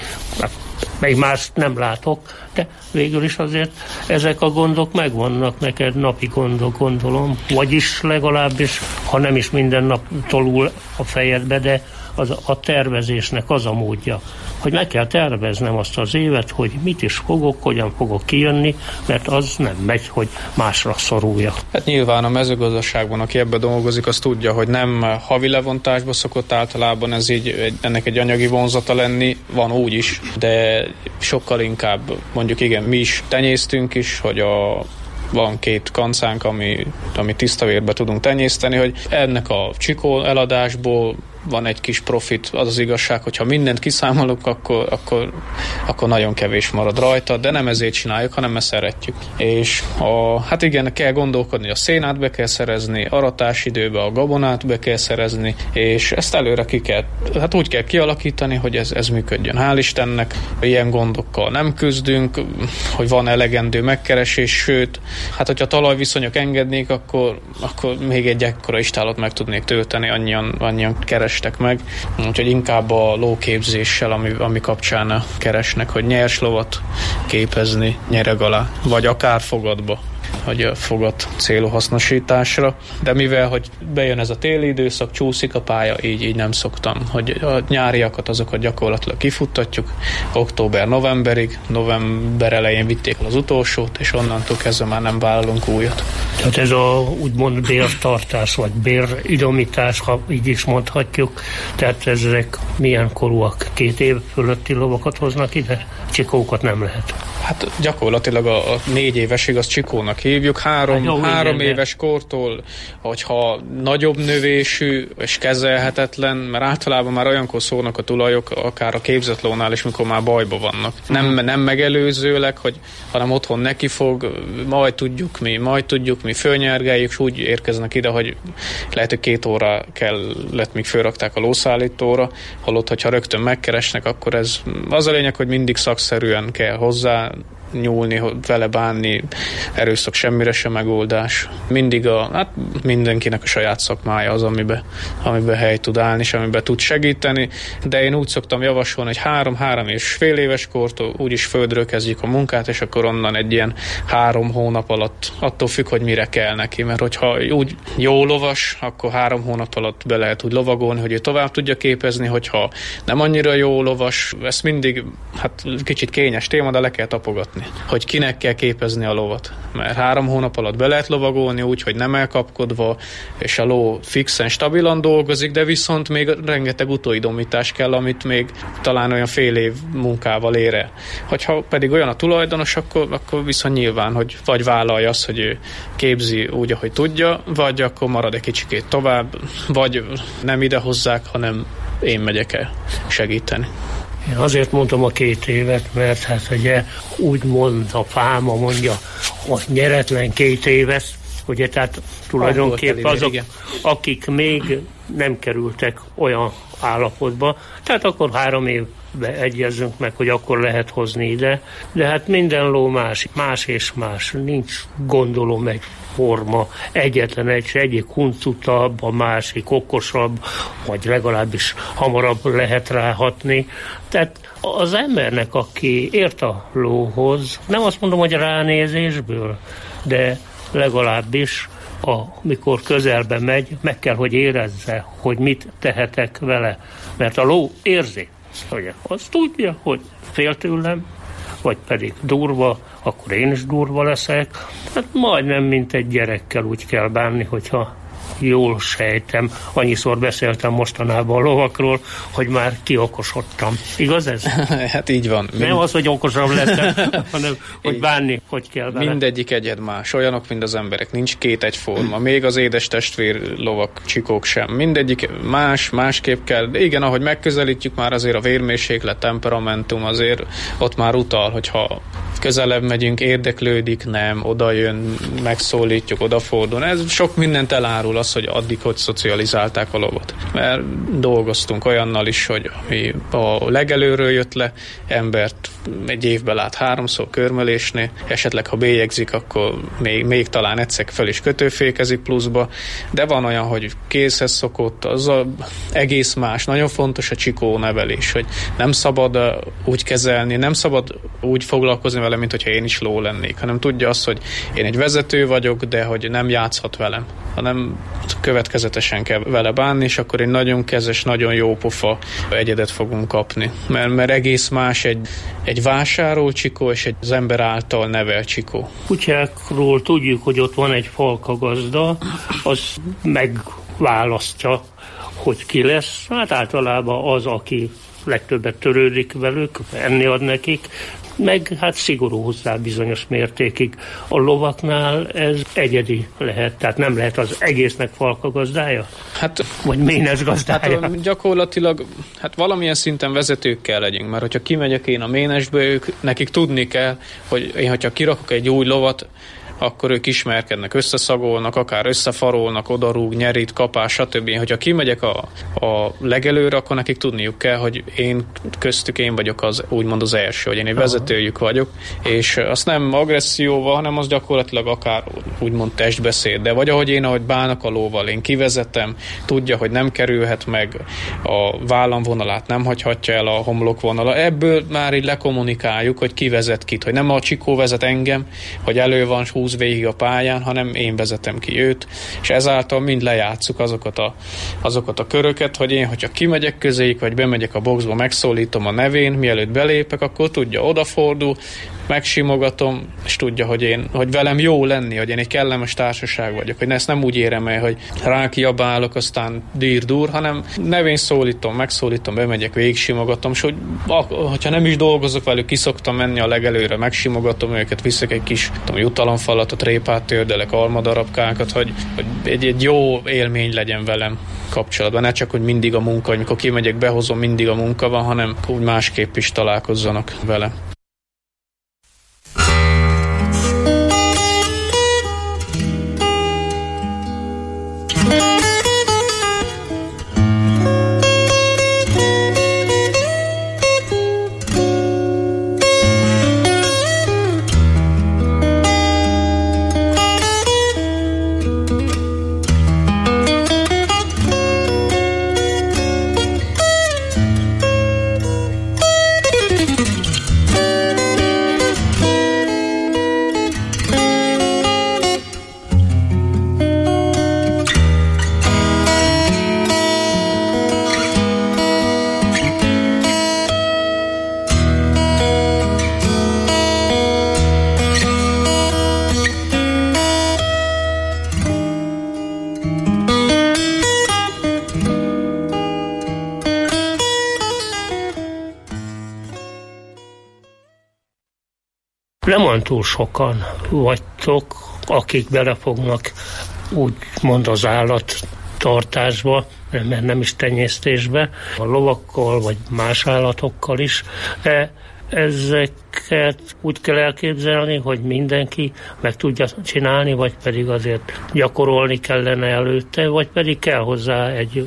Még mást nem látok, de végül is azért ezek a gondok megvannak neked, napi gondok, gondolom, vagyis legalábbis, ha nem is minden nap tolul a fejedbe, de a tervezésnek az a módja, hogy meg kell terveznem azt az évet, hogy mit is fogok, hogyan fogok kijönni, mert az nem megy, hogy másra szorulja. Hát nyilván a mezőgazdaságban, aki ebben dolgozik, az tudja, hogy nem havi levontásba szokott általában ez így, ennek egy anyagi vonzata lenni, van úgy is, de sokkal inkább, mondjuk igen, mi is tenyésztünk is, hogy van 2 kancánk, ami tiszta vérbe tudunk tenyészteni, hogy ennek a csikó eladásból van egy kis profit, az az igazság, hogyha mindent kiszámolunk, akkor nagyon kevés marad rajta, de nem ezért csináljuk, hanem mert szeretjük. És hát igen, kell gondolkodni, a szénát be kell szerezni, aratásidőbe a gabonát be kell szerezni, és ezt előre hát úgy kell kialakítani, hogy ez működjön. Hál' Istennek ilyen gondokkal nem küzdünk, hogy van elegendő megkeresés, sőt, hát hogyha talajviszonyok engednék, akkor még egy ekkora istállót meg tudnék tölteni, annyian kerestek meg. Úgyhogy inkább a lóképzéssel, ami kapcsán keresnek, hogy nyers lovat képezni nyereg alá, vagy akár fogadba, hogy a fogat célú hasznosításra. De mivel, hogy bejön ez a téli időszak, csúszik a pálya, így nem szoktam. Hogy a nyáriakat, azokat gyakorlatilag kifuttatjuk október-novemberig, november elején vitték el az utolsót, és onnantól kezdve már nem vállalunk újat. Tehát ez a úgymond bértartás, vagy béridomítás, ha így is mondhatjuk, tehát ezek milyen korúak? 2 év fölötti lovakat hoznak ide? Csikókat nem lehet. Hát gyakorlatilag a 4 évesig azt csikónak hívjuk, 3 éves kortól, hogyha nagyobb növésű és kezelhetetlen, mert általában már olyankor szólnak a tulajok, akár a képzett lónál is, mikor már bajba vannak. Nem megelőzőleg, hanem otthon neki fog, majd tudjuk mi, fölnyergeljük, és úgy érkeznek ide, hogy lehet, hogy 2 óra kellett, míg fölrakták a lószállítóra, holott, hogyha rögtön megkeresnek, akkor ez az a lényeg, hogy mindig szakszerűen kell hozzá nyúlni, vele bánni, erőszak semmire sem megoldás. Mindig mindenkinek a saját szakmája az, amiben hely tud állni, és amiben tud segíteni, de én úgy szoktam javasolni, hogy 3 és fél éves kortól úgyis földről kezdjük a munkát, és akkor onnan egy ilyen 3 hónap alatt, attól függ, hogy mire kell neki, mert hogyha úgy jó lovas, akkor 3 hónap alatt be lehet úgy lovagolni, hogy ő tovább tudja képezni, hogyha nem annyira jó lovas, ez mindig kicsit kényes téma, de le kell tapogatni, hogy kinek kell képezni a lovat. Mert 3 hónap alatt be lehet lovagolni úgy, hogy nem elkapkodva, és a ló fixen, stabilan dolgozik, de viszont még rengeteg utóidomítás kell, amit még talán olyan fél év munkával ér el. Hogyha pedig olyan a tulajdonos, akkor viszont nyilván, hogy vagy vállalja azt, hogy ő képzi úgy, ahogy tudja, vagy akkor marad egy kicsikét tovább, vagy nem ide hozzák, hanem én megyek el segíteni. Én azért mondtam a 2 évet, mert hát ugye úgy mond a fáma, mondja, a nyeretlen 2 éves, ugye, tehát tulajdonképpen azok, akik még nem kerültek olyan állapotba, tehát akkor 3 évbe egyezünk meg, hogy akkor lehet hozni ide, de hát minden ló más és más, nincs gondolom egy forma, egyetlen egyik huncutabb, a másik okosabb, vagy legalábbis hamarabb lehet ráhatni. Tehát az embernek, aki ért a lóhoz, nem azt mondom, hogy ránézésből, de legalábbis amikor közelbe megy, meg kell, hogy érezze, hogy mit tehetek vele. Mert a ló érzi, hogy azt tudja, hogy fél tőlem, vagy pedig durva, akkor én is durva leszek. Hát majdnem, mint egy gyerekkel úgy kell bánni, hogyha jól sejtem. Annyiszor beszéltem mostanában a lovakról, hogy már kiokosodtam. Igaz ez? Hát így van. Nem az, hogy okosabb lettem, hanem hogy bánni, hogy kell vele. Mindegyik egyed más. Olyanok, mint az emberek. Nincs 2 egyforma. Még az édes testvér lovak, csikók sem. Mindegyik másképp kell. De igen, ahogy megközelítjük, már azért a vérmérséklet, temperamentum azért ott már utal, hogyha közelebb megyünk, érdeklődik, nem, oda jön, megszólítjuk, odafordul. Ez sok mindent elárul az, hogy addig, hogy szocializálták a lovat. Mert dolgoztunk olyannal is, hogy ami a legelőről jött le, embert egy évben lát 3-szor körmölésnél, esetleg ha bélyegzik, akkor még talán egyszer fel is kötőfékezik pluszba, de van olyan, hogy kézhez szokott, az egész más. Nagyon fontos a csikó nevelés, hogy nem szabad úgy kezelni, nem szabad úgy foglalkozni vele, mint hogyha én is ló lennék, hanem tudja azt, hogy én egy vezető vagyok, de hogy nem játszhat velem, hanem következetesen kell vele bánni, és akkor egy nagyon kezes, nagyon jó pofa egyedet fogunk kapni. Mert egész más egy vásárolt csikó és egy az ember által nevelt csikó. Kutyákról tudjuk, hogy ott van egy falkagazda, az megválasztja, hogy ki lesz. Hát általában az, aki legtöbbet törődik velük, enni ad nekik, meg hát szigorú hozzá bizonyos mértékig. A lovaknál ez egyedi lehet, tehát nem lehet az egésznek falkagazdája? Hát, vagy ménes gazdája? Hát gyakorlatilag valamilyen szinten vezetőkkel legyünk, mert hogyha kimegyek én a ménesbe, nekik tudni kell, hogy én, hogyha kirakok egy új lovat, akkor ők ismerkednek, összeszagolnak, akár összefarolnak, odarúg, nyerít, kapás, stb. Hogyha kimegyek a legelőre, akkor nekik tudniuk kell, hogy köztük én vagyok úgymond az első, hogy én egy vezetőjük vagyok, és azt nem agresszióval, hanem az gyakorlatilag akár úgymond testbeszéd, de vagy ahogy bánok a lóval, én kivezetem, tudja, hogy nem kerülhet meg a vállamvonalát, nem hagyhatja el a homlokvonala. Ebből már így lekommunikáljuk, hogy ki vezet kit, hogy nem a csikó vezet engem, hogy elő van, húz végig a pályán, hanem én vezetem ki őt, és ezáltal mind lejátszuk azokat a köröket, hogy én, hogyha kimegyek közéjük, vagy bemegyek a boxba, megszólítom a nevén, mielőtt belépek, akkor tudja, odafordul, megsimogatom, és tudja, hogy velem jó lenni, hogy én egy kellemes társaság vagyok, hogy ezt nem úgy érem el, hogy rákiabálok, aztán dír-dur, hanem nevén szólítom, megszólítom, bemegyek, végigsimogatom, és hogyha nem is dolgozok velük, ki szoktam menni a legelőre, megsimogatom őket, viszek egy kis jutalomfalatot, répát tördelek, almadarabkákat, hogy egy jó élmény legyen velem kapcsolatban. Ne csak, hogy mindig a munka, hogy mikor kimegyek, behozom, mindig a munka van, hanem úgy másképp is találkozzanak vele. Nem olyan túl sokan vagytok, akik belefognak úgymond az állattartásba, mert nem is tenyésztésbe, a lovakkal vagy más állatokkal is. Ezeket úgy kell elképzelni, hogy mindenki meg tudja csinálni, vagy pedig azért gyakorolni kellene előtte, vagy pedig kell hozzá egy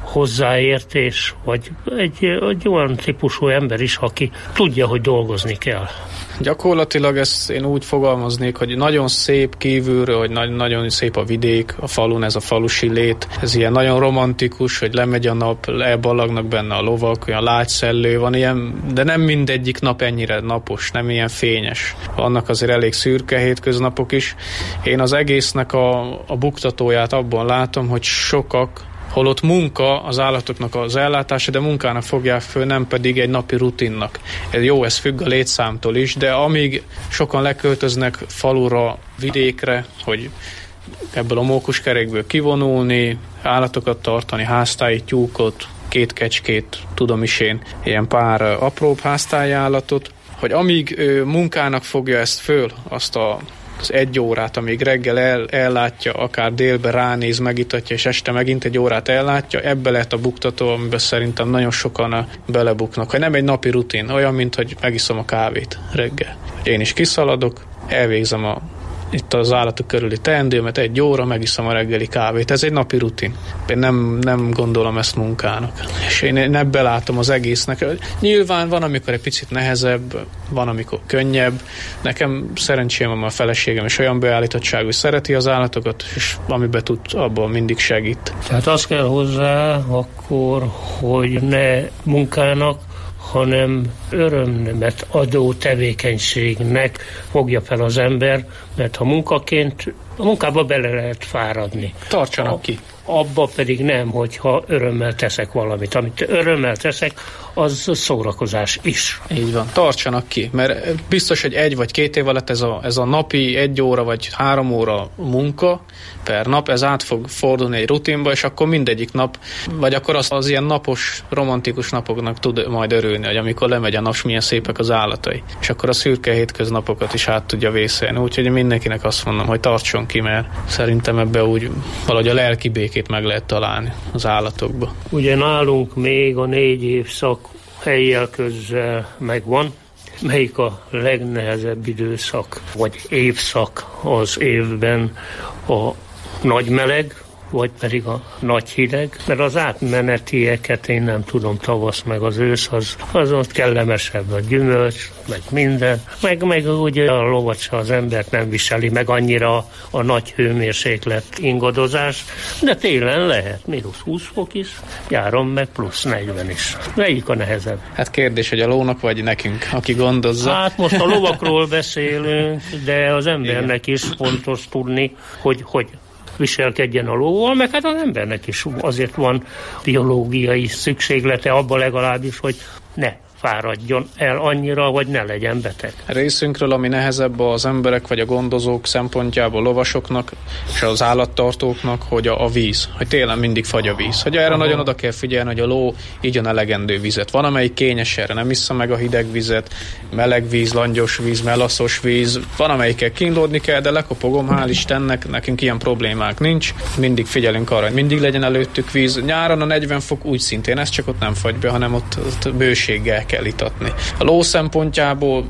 hozzáértés, vagy egy olyan típusú ember is, aki tudja, hogy dolgozni kell. Gyakorlatilag ezt én úgy fogalmaznék, hogy nagyon szép kívülről, hogy nagyon szép a vidék, a falun ez a falusi lét, ez ilyen nagyon romantikus, hogy lemegy a nap, elballagnak benne a lovak, olyan lágyszellő, van ilyen, de nem mindegyik nap ennyire napos, nem ilyen fényes. Vannak azért elég szürke hétköznapok is. Én az egésznek a buktatóját abban látom, hogy sokak, holott munka az állatoknak az ellátása, de munkának fogják föl, nem pedig egy napi rutinnak. Ez függ a létszámtól is, de amíg sokan leköltöznek falura, vidékre, hogy ebből a mókuskerékből kivonulni, állatokat tartani, háztáji tyúkot, 2 kecskét, tudom is én, ilyen pár apróbb háztáji állatot, hogy amíg munkának fogja ezt föl, azt az 1 órát, amíg reggel ellátja, akár délbe ránéz, megitatja, és este megint 1 órát ellátja, ebbe lehet a buktató, amiben szerintem nagyon sokan belebuknak. Hogy nem egy napi rutin, olyan, mint hogy megiszom a kávét reggel. Én is kiszaladok, elvégzem itt az állatok körüli teendőmet, 1 óra, megiszom a reggeli kávét. Ez egy napi rutin. Én nem gondolom ezt munkának. És én ebbe látom az egésznek. Nyilván van, amikor egy picit nehezebb, van, amikor könnyebb. Nekem szerencsém, a feleségem is olyan beállítottságú, hogy szereti az állatokat, és amiben tud, abban mindig segít. Tehát az kell hozzá akkor, hogy ne munkának, hanem örömet adó tevékenységnek fogja fel az ember, mert ha munkaként, a munkába bele lehet fáradni. Tartsanak ki. Abba pedig nem, hogyha örömmel teszek valamit. Amit örömmel teszek, az szórakozás is. Így van, tartsanak ki, mert biztos, hogy 1 vagy 2 év alatt ez a napi 1 óra vagy 3 óra munka per nap, ez át fog fordulni egy rutinba, és akkor mindegyik nap, vagy akkor az ilyen napos, romantikus napoknak tud majd örülni, hogy amikor lemegy a nap, milyen szépek az állatai. És akkor a szürke hétköznapokat is át tudja vészelni. Úgyhogy mindenkinek azt mondom, hogy tartson ki, mert szerintem ebbe úgy valahogy a lelki békét meg lehet találni az állatokba. Ugye nálunk még a 4 évszak helyjel közzel megvan. Melyik a legnehezebb időszak, vagy évszak az évben? A nagy meleg, vagy pedig a nagy hideg, mert az átmenetieket én nem tudom, tavasz meg az ősz, az ott kellemesebb, a gyümölcs, meg minden, meg ugye a lovat se az embert nem viseli meg annyira a nagy hőmérséklet ingadozás, de télen lehet -20 fok is, nyáron meg +40 is. Melyik a nehezebb? Hát kérdés, hogy a lónak vagy nekünk, aki gondozza. Hát most a lovakról beszélünk, de az embernek is fontos tudni, hogy viselkedjen a lóval, meg hát az embernek is azért van biológiai szükséglete abban legalábbis, hogy ne fáradjon el annyira, hogy ne legyen beteg. Részünkről, ami nehezebb az emberek vagy a gondozók szempontjából, lovasoknak és az állattartóknak, hogy a víz, hogy télen mindig fagy a víz. Hogy erre nagyon oda kell figyelni, hogy a ló igyon elegendő vizet. Van, amelyik kényes erre, nem issza meg a hideg vizet, meleg víz, langyos víz, melaszos víz, van, amelyikkel kínlódni kell, de lekopogom, hál' Istennek, nekünk ilyen problémák nincs. Mindig figyelünk arra, hogy mindig legyen előttük víz. Nyáron a 40 fok úgy szintén, ez csak ott nem fagy be, hanem ott bőséggel kell itatni. A ló szempontjából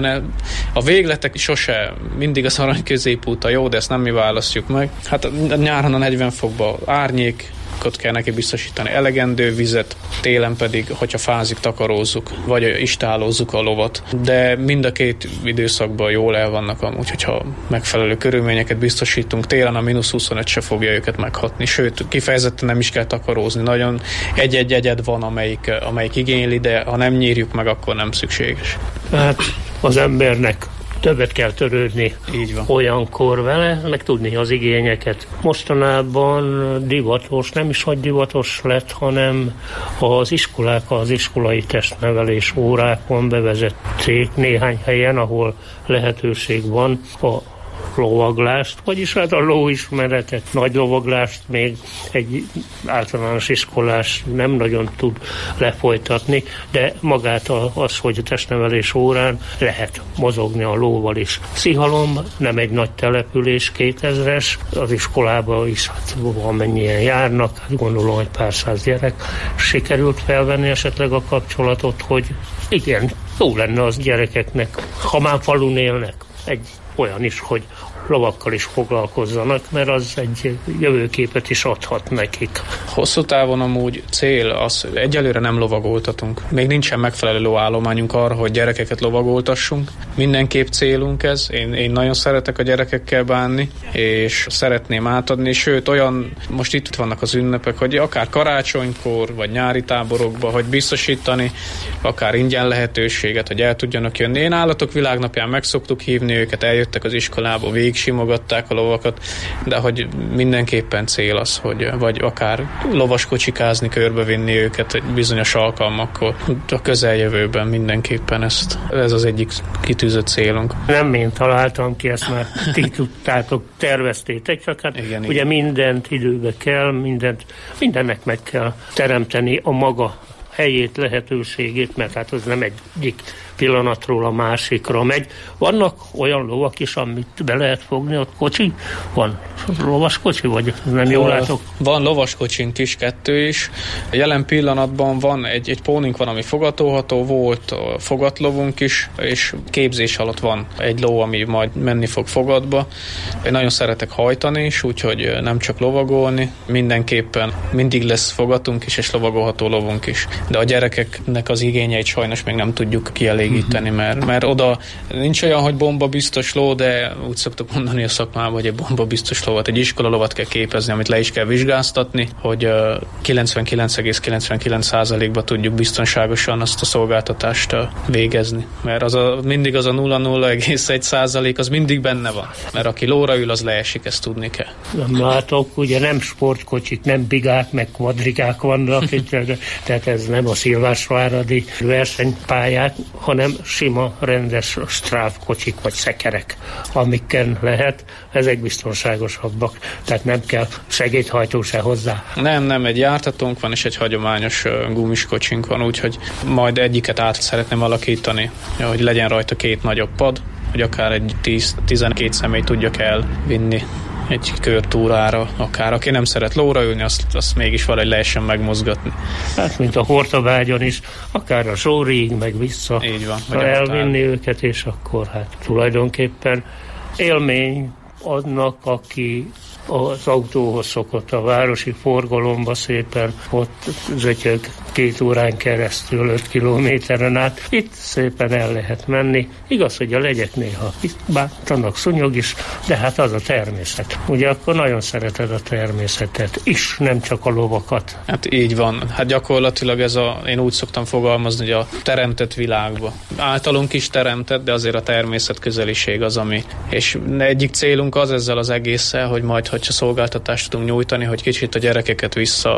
a végletek sose mindig az arany középút a jó, de ezt nem mi választjuk meg. Hát nyáron a 40 fokban árnyékot kell neki biztosítani, elegendő vizet, télen pedig, hogyha fázik, takarózzuk, vagy istálozzuk a lovat. De mind a 2 időszakban jól el vannak amúgy, hogyha megfelelő körülményeket biztosítunk. Télen a -25 se fogja őket meghatni, sőt, kifejezetten nem is kell takarózni. Nagyon egy-egy egyed van, amelyik igényli, de ha nem nyírjuk meg, akkor nem szükséges. Hát az embernek többet kell törődni olyankor vele, meg tudni az igényeket. Mostanában divatos, nem is hogy divatos lett, hanem az iskolák, az iskolai testnevelés órákon bevezették néhány helyen, ahol lehetőség van a lovaglást, vagyis hát a lóismeretet, nagy lovaglást még egy általános iskolás nem nagyon tud lefolytatni, de magát az, hogy a testnevelés órán lehet mozogni a lóval is. Szihalom nem egy nagy település, 2000-es, az iskolában is hát amennyien járnak, hát gondolom, hogy pár száz gyerek. Sikerült felvenni esetleg a kapcsolatot, hogy igen, jó lenne az gyerekeknek, ha már falun élnek, egy olyan is, hogy lovakkal is foglalkozzanak, mert az egy jövőképet is adhat nekik. Hosszú távon amúgy cél az, egyelőre nem lovagoltatunk. Még nincsen megfelelő lóállományunk arra, hogy gyerekeket lovagoltassunk. Mindenképp célunk ez. Én nagyon szeretek a gyerekekkel bánni, és szeretném átadni, sőt olyan, most itt vannak az ünnepek, hogy akár karácsonykor, vagy nyári táborokba, hogy biztosítani, akár ingyen lehetőséget, hogy el tudjanak jönni. Én Állatok Világnapján meg szoktuk hívni őket, eljöttek az iskolába, simogatták a lovakat, de hogy mindenképpen cél az, hogy vagy akár lovaskocsikázni, körbevinni őket egy bizonyos alkalmakkor. A közeljövőben mindenképpen ez az egyik kitűzött célunk. Nem én találtam ki, ezt már ti tudtátok, terveztétek, csak hát igen, ugye mindent időbe kell, mindennek meg kell teremteni a maga helyét, lehetőségét, mert hát az nem egyik pillanatról a másikra megy. Vannak olyan lovak is, amit be lehet fogni, ott kocsi? Van lovaskocsi, vagy nem jól látok? Van lovaskocsink is, 2 is. Jelen pillanatban van egy pónink van, ami fogatolható, volt fogatlovunk is, és képzés alatt van egy ló, ami majd menni fog fogatba. Én nagyon szeretek hajtani is, úgyhogy nem csak lovagolni, mindenképpen mindig lesz fogatunk is, és lovagolható lovunk is. De a gyerekeknek az igényeit sajnos még nem tudjuk kielégíteni, mert oda nincs olyan, hogy bombabiztos ló, de úgy szoktuk mondani a szakmában, hogy egy bombabiztos lovat, egy iskolalovat kell képezni, amit le is kell vizsgáztatni, hogy 99,99%-ban tudjuk biztonságosan azt a szolgáltatást végezni. Mert mindig az a 0,01% az mindig benne van. Mert aki lóra ül, az leesik, ezt tudni kell. Nem látok, ugye nem sportkocsik, nem bigák, meg kvadrikák vannak, tehát ez nem a szilvásváradi versenypályák, hanem sima, rendes stráfkocsik vagy szekerek, amikkel lehet, ezek biztonságosabbak, tehát nem kell segédhajtó se hozzá. Nem, egy jártatónk van, és egy hagyományos gumiskocsink van, úgyhogy majd egyiket át szeretném alakítani, hogy legyen rajta 2 nagyobb pad, hogy akár egy 10-12 személy tudjak elvinni egy körtúrára, akár aki nem szeret lóra ülni, azt mégis valahogy lehessen megmozgatni. Hát, mint a Hortobágyon is, akár a Zsóriig, meg vissza. Így van. Elvinni őket, és akkor hát tulajdonképpen élmény adnak, aki az autóhoz szokott a városi forgalomba szépen, ott zötyög 2 órán keresztül 5 kilométeren át. Itt szépen el lehet menni. Igaz, hogy a legyek néha bántanak, szúnyog is, de hát az a természet. Ugye akkor nagyon szereted a természetet is, nem csak a lovakat. Hát így van. Hát gyakorlatilag én úgy szoktam fogalmazni, hogy a teremtett világba. Általunk is teremtett, de azért a természet közeliség az, ami. És egyik célunk az ezzel az egésszel, hogy majd, hogyha szolgáltatást tudunk nyújtani, hogy kicsit a gyerekeket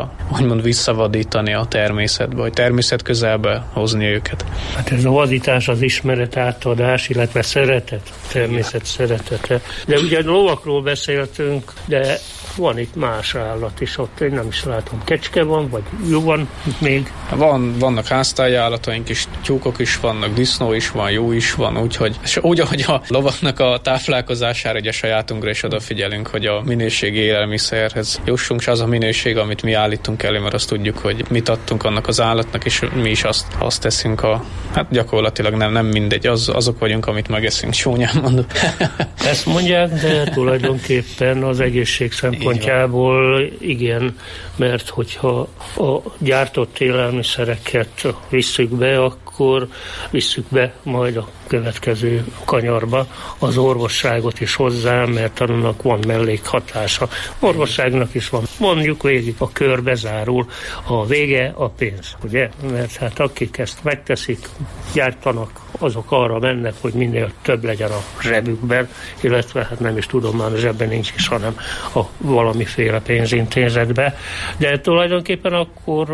visszavadítani a természetbe, hogy természet közelbe hozni őket. Hát ez a vadítás, az ismeret átadás, illetve szeretet, természet szeretete. De ugye lovakról beszéltünk, de van itt más állat is, ott én nem is látom. Kecske van, vagy jó van még? Vannak háztáji állataink is, tyúkok is vannak, disznó is van, jó is van, úgyhogy úgy, ahogy a lovaknak a táplálkozására, ugye a sajátunkra is odafigyelünk, hogy a minőségi élelmiszerhez jussunk, és az a minőség, amit mi állítunk elő, mert azt tudjuk, hogy mit adtunk annak az állatnak, és mi is azt teszünk hát gyakorlatilag nem mindegy, azok vagyunk, amit megeszünk, csúnyán mondom. Ezt mondják, de tulajdonképpen az egészség szempontjából igen, mert hogyha a gyártott élelmiszereket visszük be, akkor visszük be majd a következő kanyarba az orvosságot is hozzá, mert annak van mellékhatása. Orvosságnak is van. Mondjuk végig a körbe zárul, a vége a pénz, ugye? Mert hát akik ezt megteszik, gyártanak azok arra mennek, hogy minél több legyen a zsebükben, illetve hát nem is tudom, már a zsebben nincs is, hanem a valamiféle pénzintézetbe. De tulajdonképpen akkor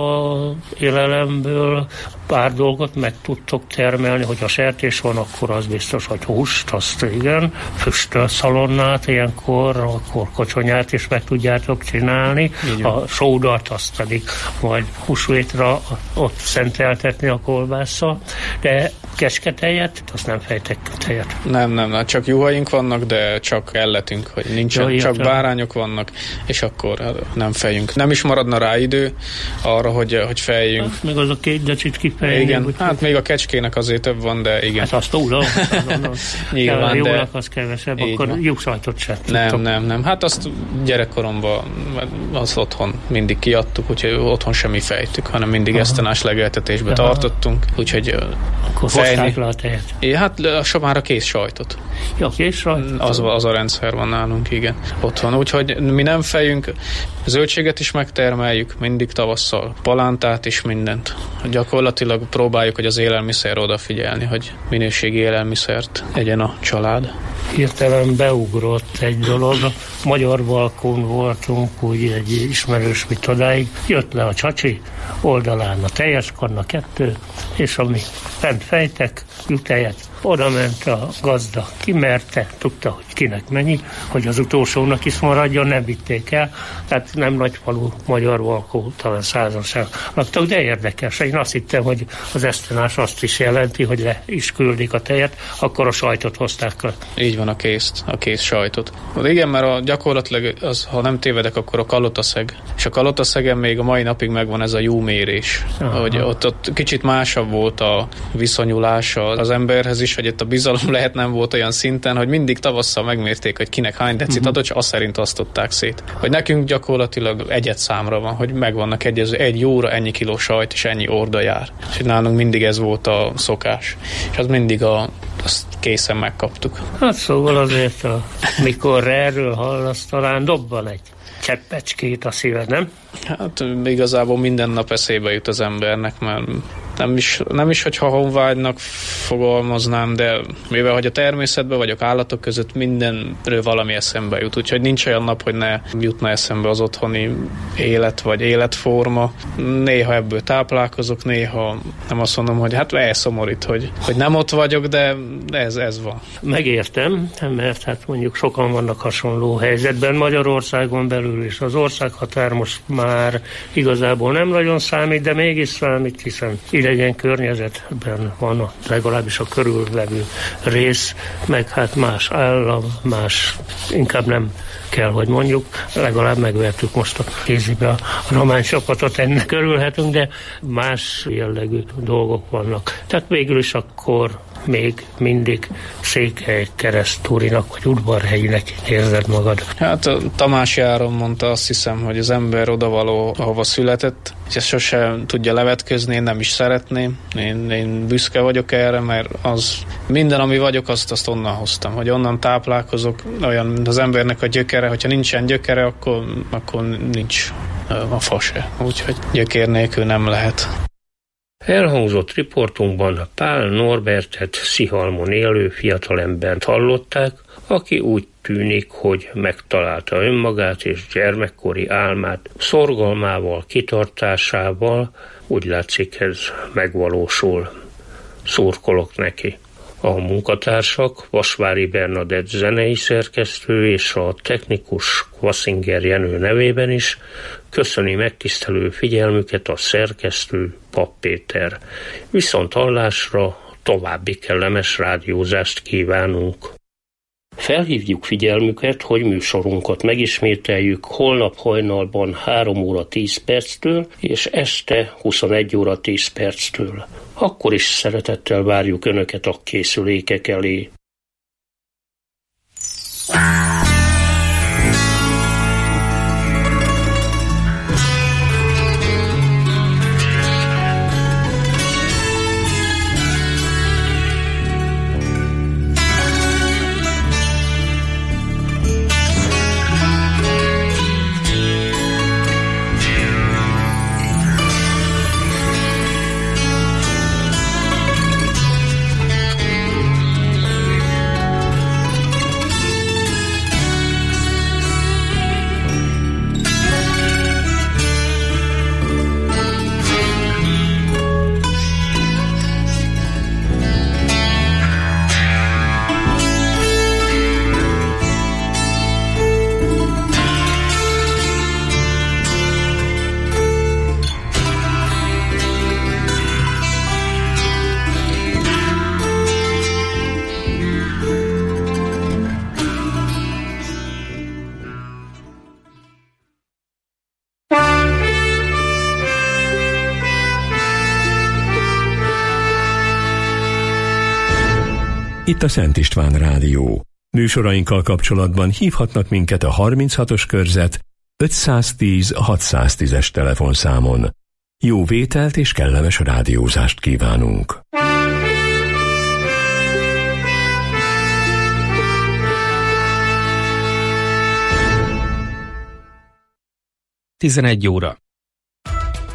a élelemből pár dolgot meg tudtok termelni, hogy a sertés van, akkor az biztos, hogy húst, azt igen, füstölszalonnát ilyenkor, akkor kocsonyát is meg tudjátok csinálni, a sódart azt pedig majd húsvétra ott szenteltetni a kolbásszal, de kecsketejet, azt nem fejtek tejet. Nem, csak juhaink vannak, de csak elletünk, hogy nincsen, csak bárányok vannak, és akkor nem fejünk. Nem is maradna rá idő arra, hogy fejjünk. Hát, még az a 2 decsit kifejni. Igen, hát még a kecskének azért több van, de igen. Hát azt túl, nyilván, a jónak az kevesebb, akkor lyukszajtot sem. Nem. Hát azt gyerekkoromban az otthon mindig kiadtuk, úgyhogy otthon semmi fejtük, hanem mindig esztenás legeltetésbe tartottunk, úgyhogy akkor hozták le a tejet. Hát már a kész sajtot. Ja, kész sajtot? Az a rendszer van nálunk, igen. Otthon. Úgyhogy mi nem fejünk, zöldséget is megtermeljük, mindig tavasszal, palántát is, mindent. Gyakorlatilag próbáljuk, hogy az élelmiszerre odafigyelni, hogy minőségi élelmiszert egyen a család. Hirtelen beugrott egy dolog. Magyar balkón voltunk, úgy egy ismerős mit odáig. Jött le a csacsi, oldalán a teljes kanna 2, és ami fent fejtek, jutejet, oda ment a gazda, kimerte, tudta, hogy kinek mennyi, hogy az utolsónak is maradjon, nem vitték el. Tehát nem nagy falu magyar balkó, talán 100-an laktak, de érdekes. Én azt hittem, hogy az esztenás azt is jelenti, hogy le is küldik a tejet, akkor a sajtot hozták le. Így van, a kész sajtot. Igen, mert gyakorlatilag, ha nem tévedek, akkor a kalotaszeg. És a kalotaszegen még a mai napig megvan ez a júmérés. Hogy ott kicsit másabb volt a viszonyulása az emberhez is, hogy itt a bizalom lehet nem volt olyan szinten, hogy mindig tavasszal megmérték, hogy kinek hány decit adott, és azt szerint osztották szét. Hogy nekünk gyakorlatilag egyet számra van, hogy meg vannak egyező, egy jóra ennyi kiló sajt, és ennyi orda jár. És nálunk mindig ez volt a szokás. És az mindig azt készen megkaptuk. Hát szóval azért, mikor erről hallasz, talán dobban egy cseppecskét a szíved, nem? Hát igazából minden nap eszébe jut az embernek, mert nem is hogyha honvágynak fogalmaznám, de mivel hogy a természetben vagyok, állatok között mindenről valami eszembe jut, úgyhogy nincs olyan nap, hogy ne jutna eszembe az otthoni élet vagy életforma. Néha ebből táplálkozok, néha nem azt mondom, hogy hát elszomorít, hogy nem ott vagyok, de ez van. Megértem, mert hát mondjuk sokan vannak hasonló helyzetben Magyarországon belül, és az országhatár most már igazából nem nagyon számít, de mégis számít, hiszen idegen környezetben van legalábbis a körülvevő rész, meg hát más állam, más, inkább nem kell, hogy mondjuk, legalább megvertük most a kézibe a román csapatot, ennek örülhetünk, de más jellegű dolgok vannak. Tehát végül is akkor még mindig Székely Keresztúrinak vagy Udvarhelyinek érzed magad. Hát Tamás Járon mondta, azt hiszem, hogy az ember odavaló, ahova született, és ezt sosem tudja levetközni, én nem is szeretném. Én büszke vagyok erre, mert az minden, ami vagyok, azt onnan hoztam, hogy onnan táplálkozok, olyan az embernek a gyökere, hogyha nincsen gyökere, akkor nincs a fa se. Úgyhogy gyökér nélkül nem lehet. Elhangzott riportunkban Pál Norbertet Szihalmon élő fiatalembert hallották, aki úgy tűnik, hogy megtalálta önmagát és gyermekkori álmát, szorgalmával, kitartásával, úgy látszik ez megvalósul. Szurkolok neki. A munkatársak, Vasvári Bernadett zenei szerkesztő és a technikus Kvaszinger Jenő nevében is köszöni megtisztelő figyelmüket a szerkesztő Papp Péter. Viszont hallásra további kellemes rádiózást kívánunk. Felhívjuk figyelmüket, hogy műsorunkat megismételjük holnap hajnalban 3 óra 10 perctől és este 21 óra 10 perctől. Akkor is szeretettel várjuk Önöket a készülékek elé. itt a Szent István Rádió. Műsorainkkal kapcsolatban hívhatnak minket a 36-os körzet 510 610-es telefonszámon. Jó vételt és kellemes rádiózást kívánunk! 11 óra.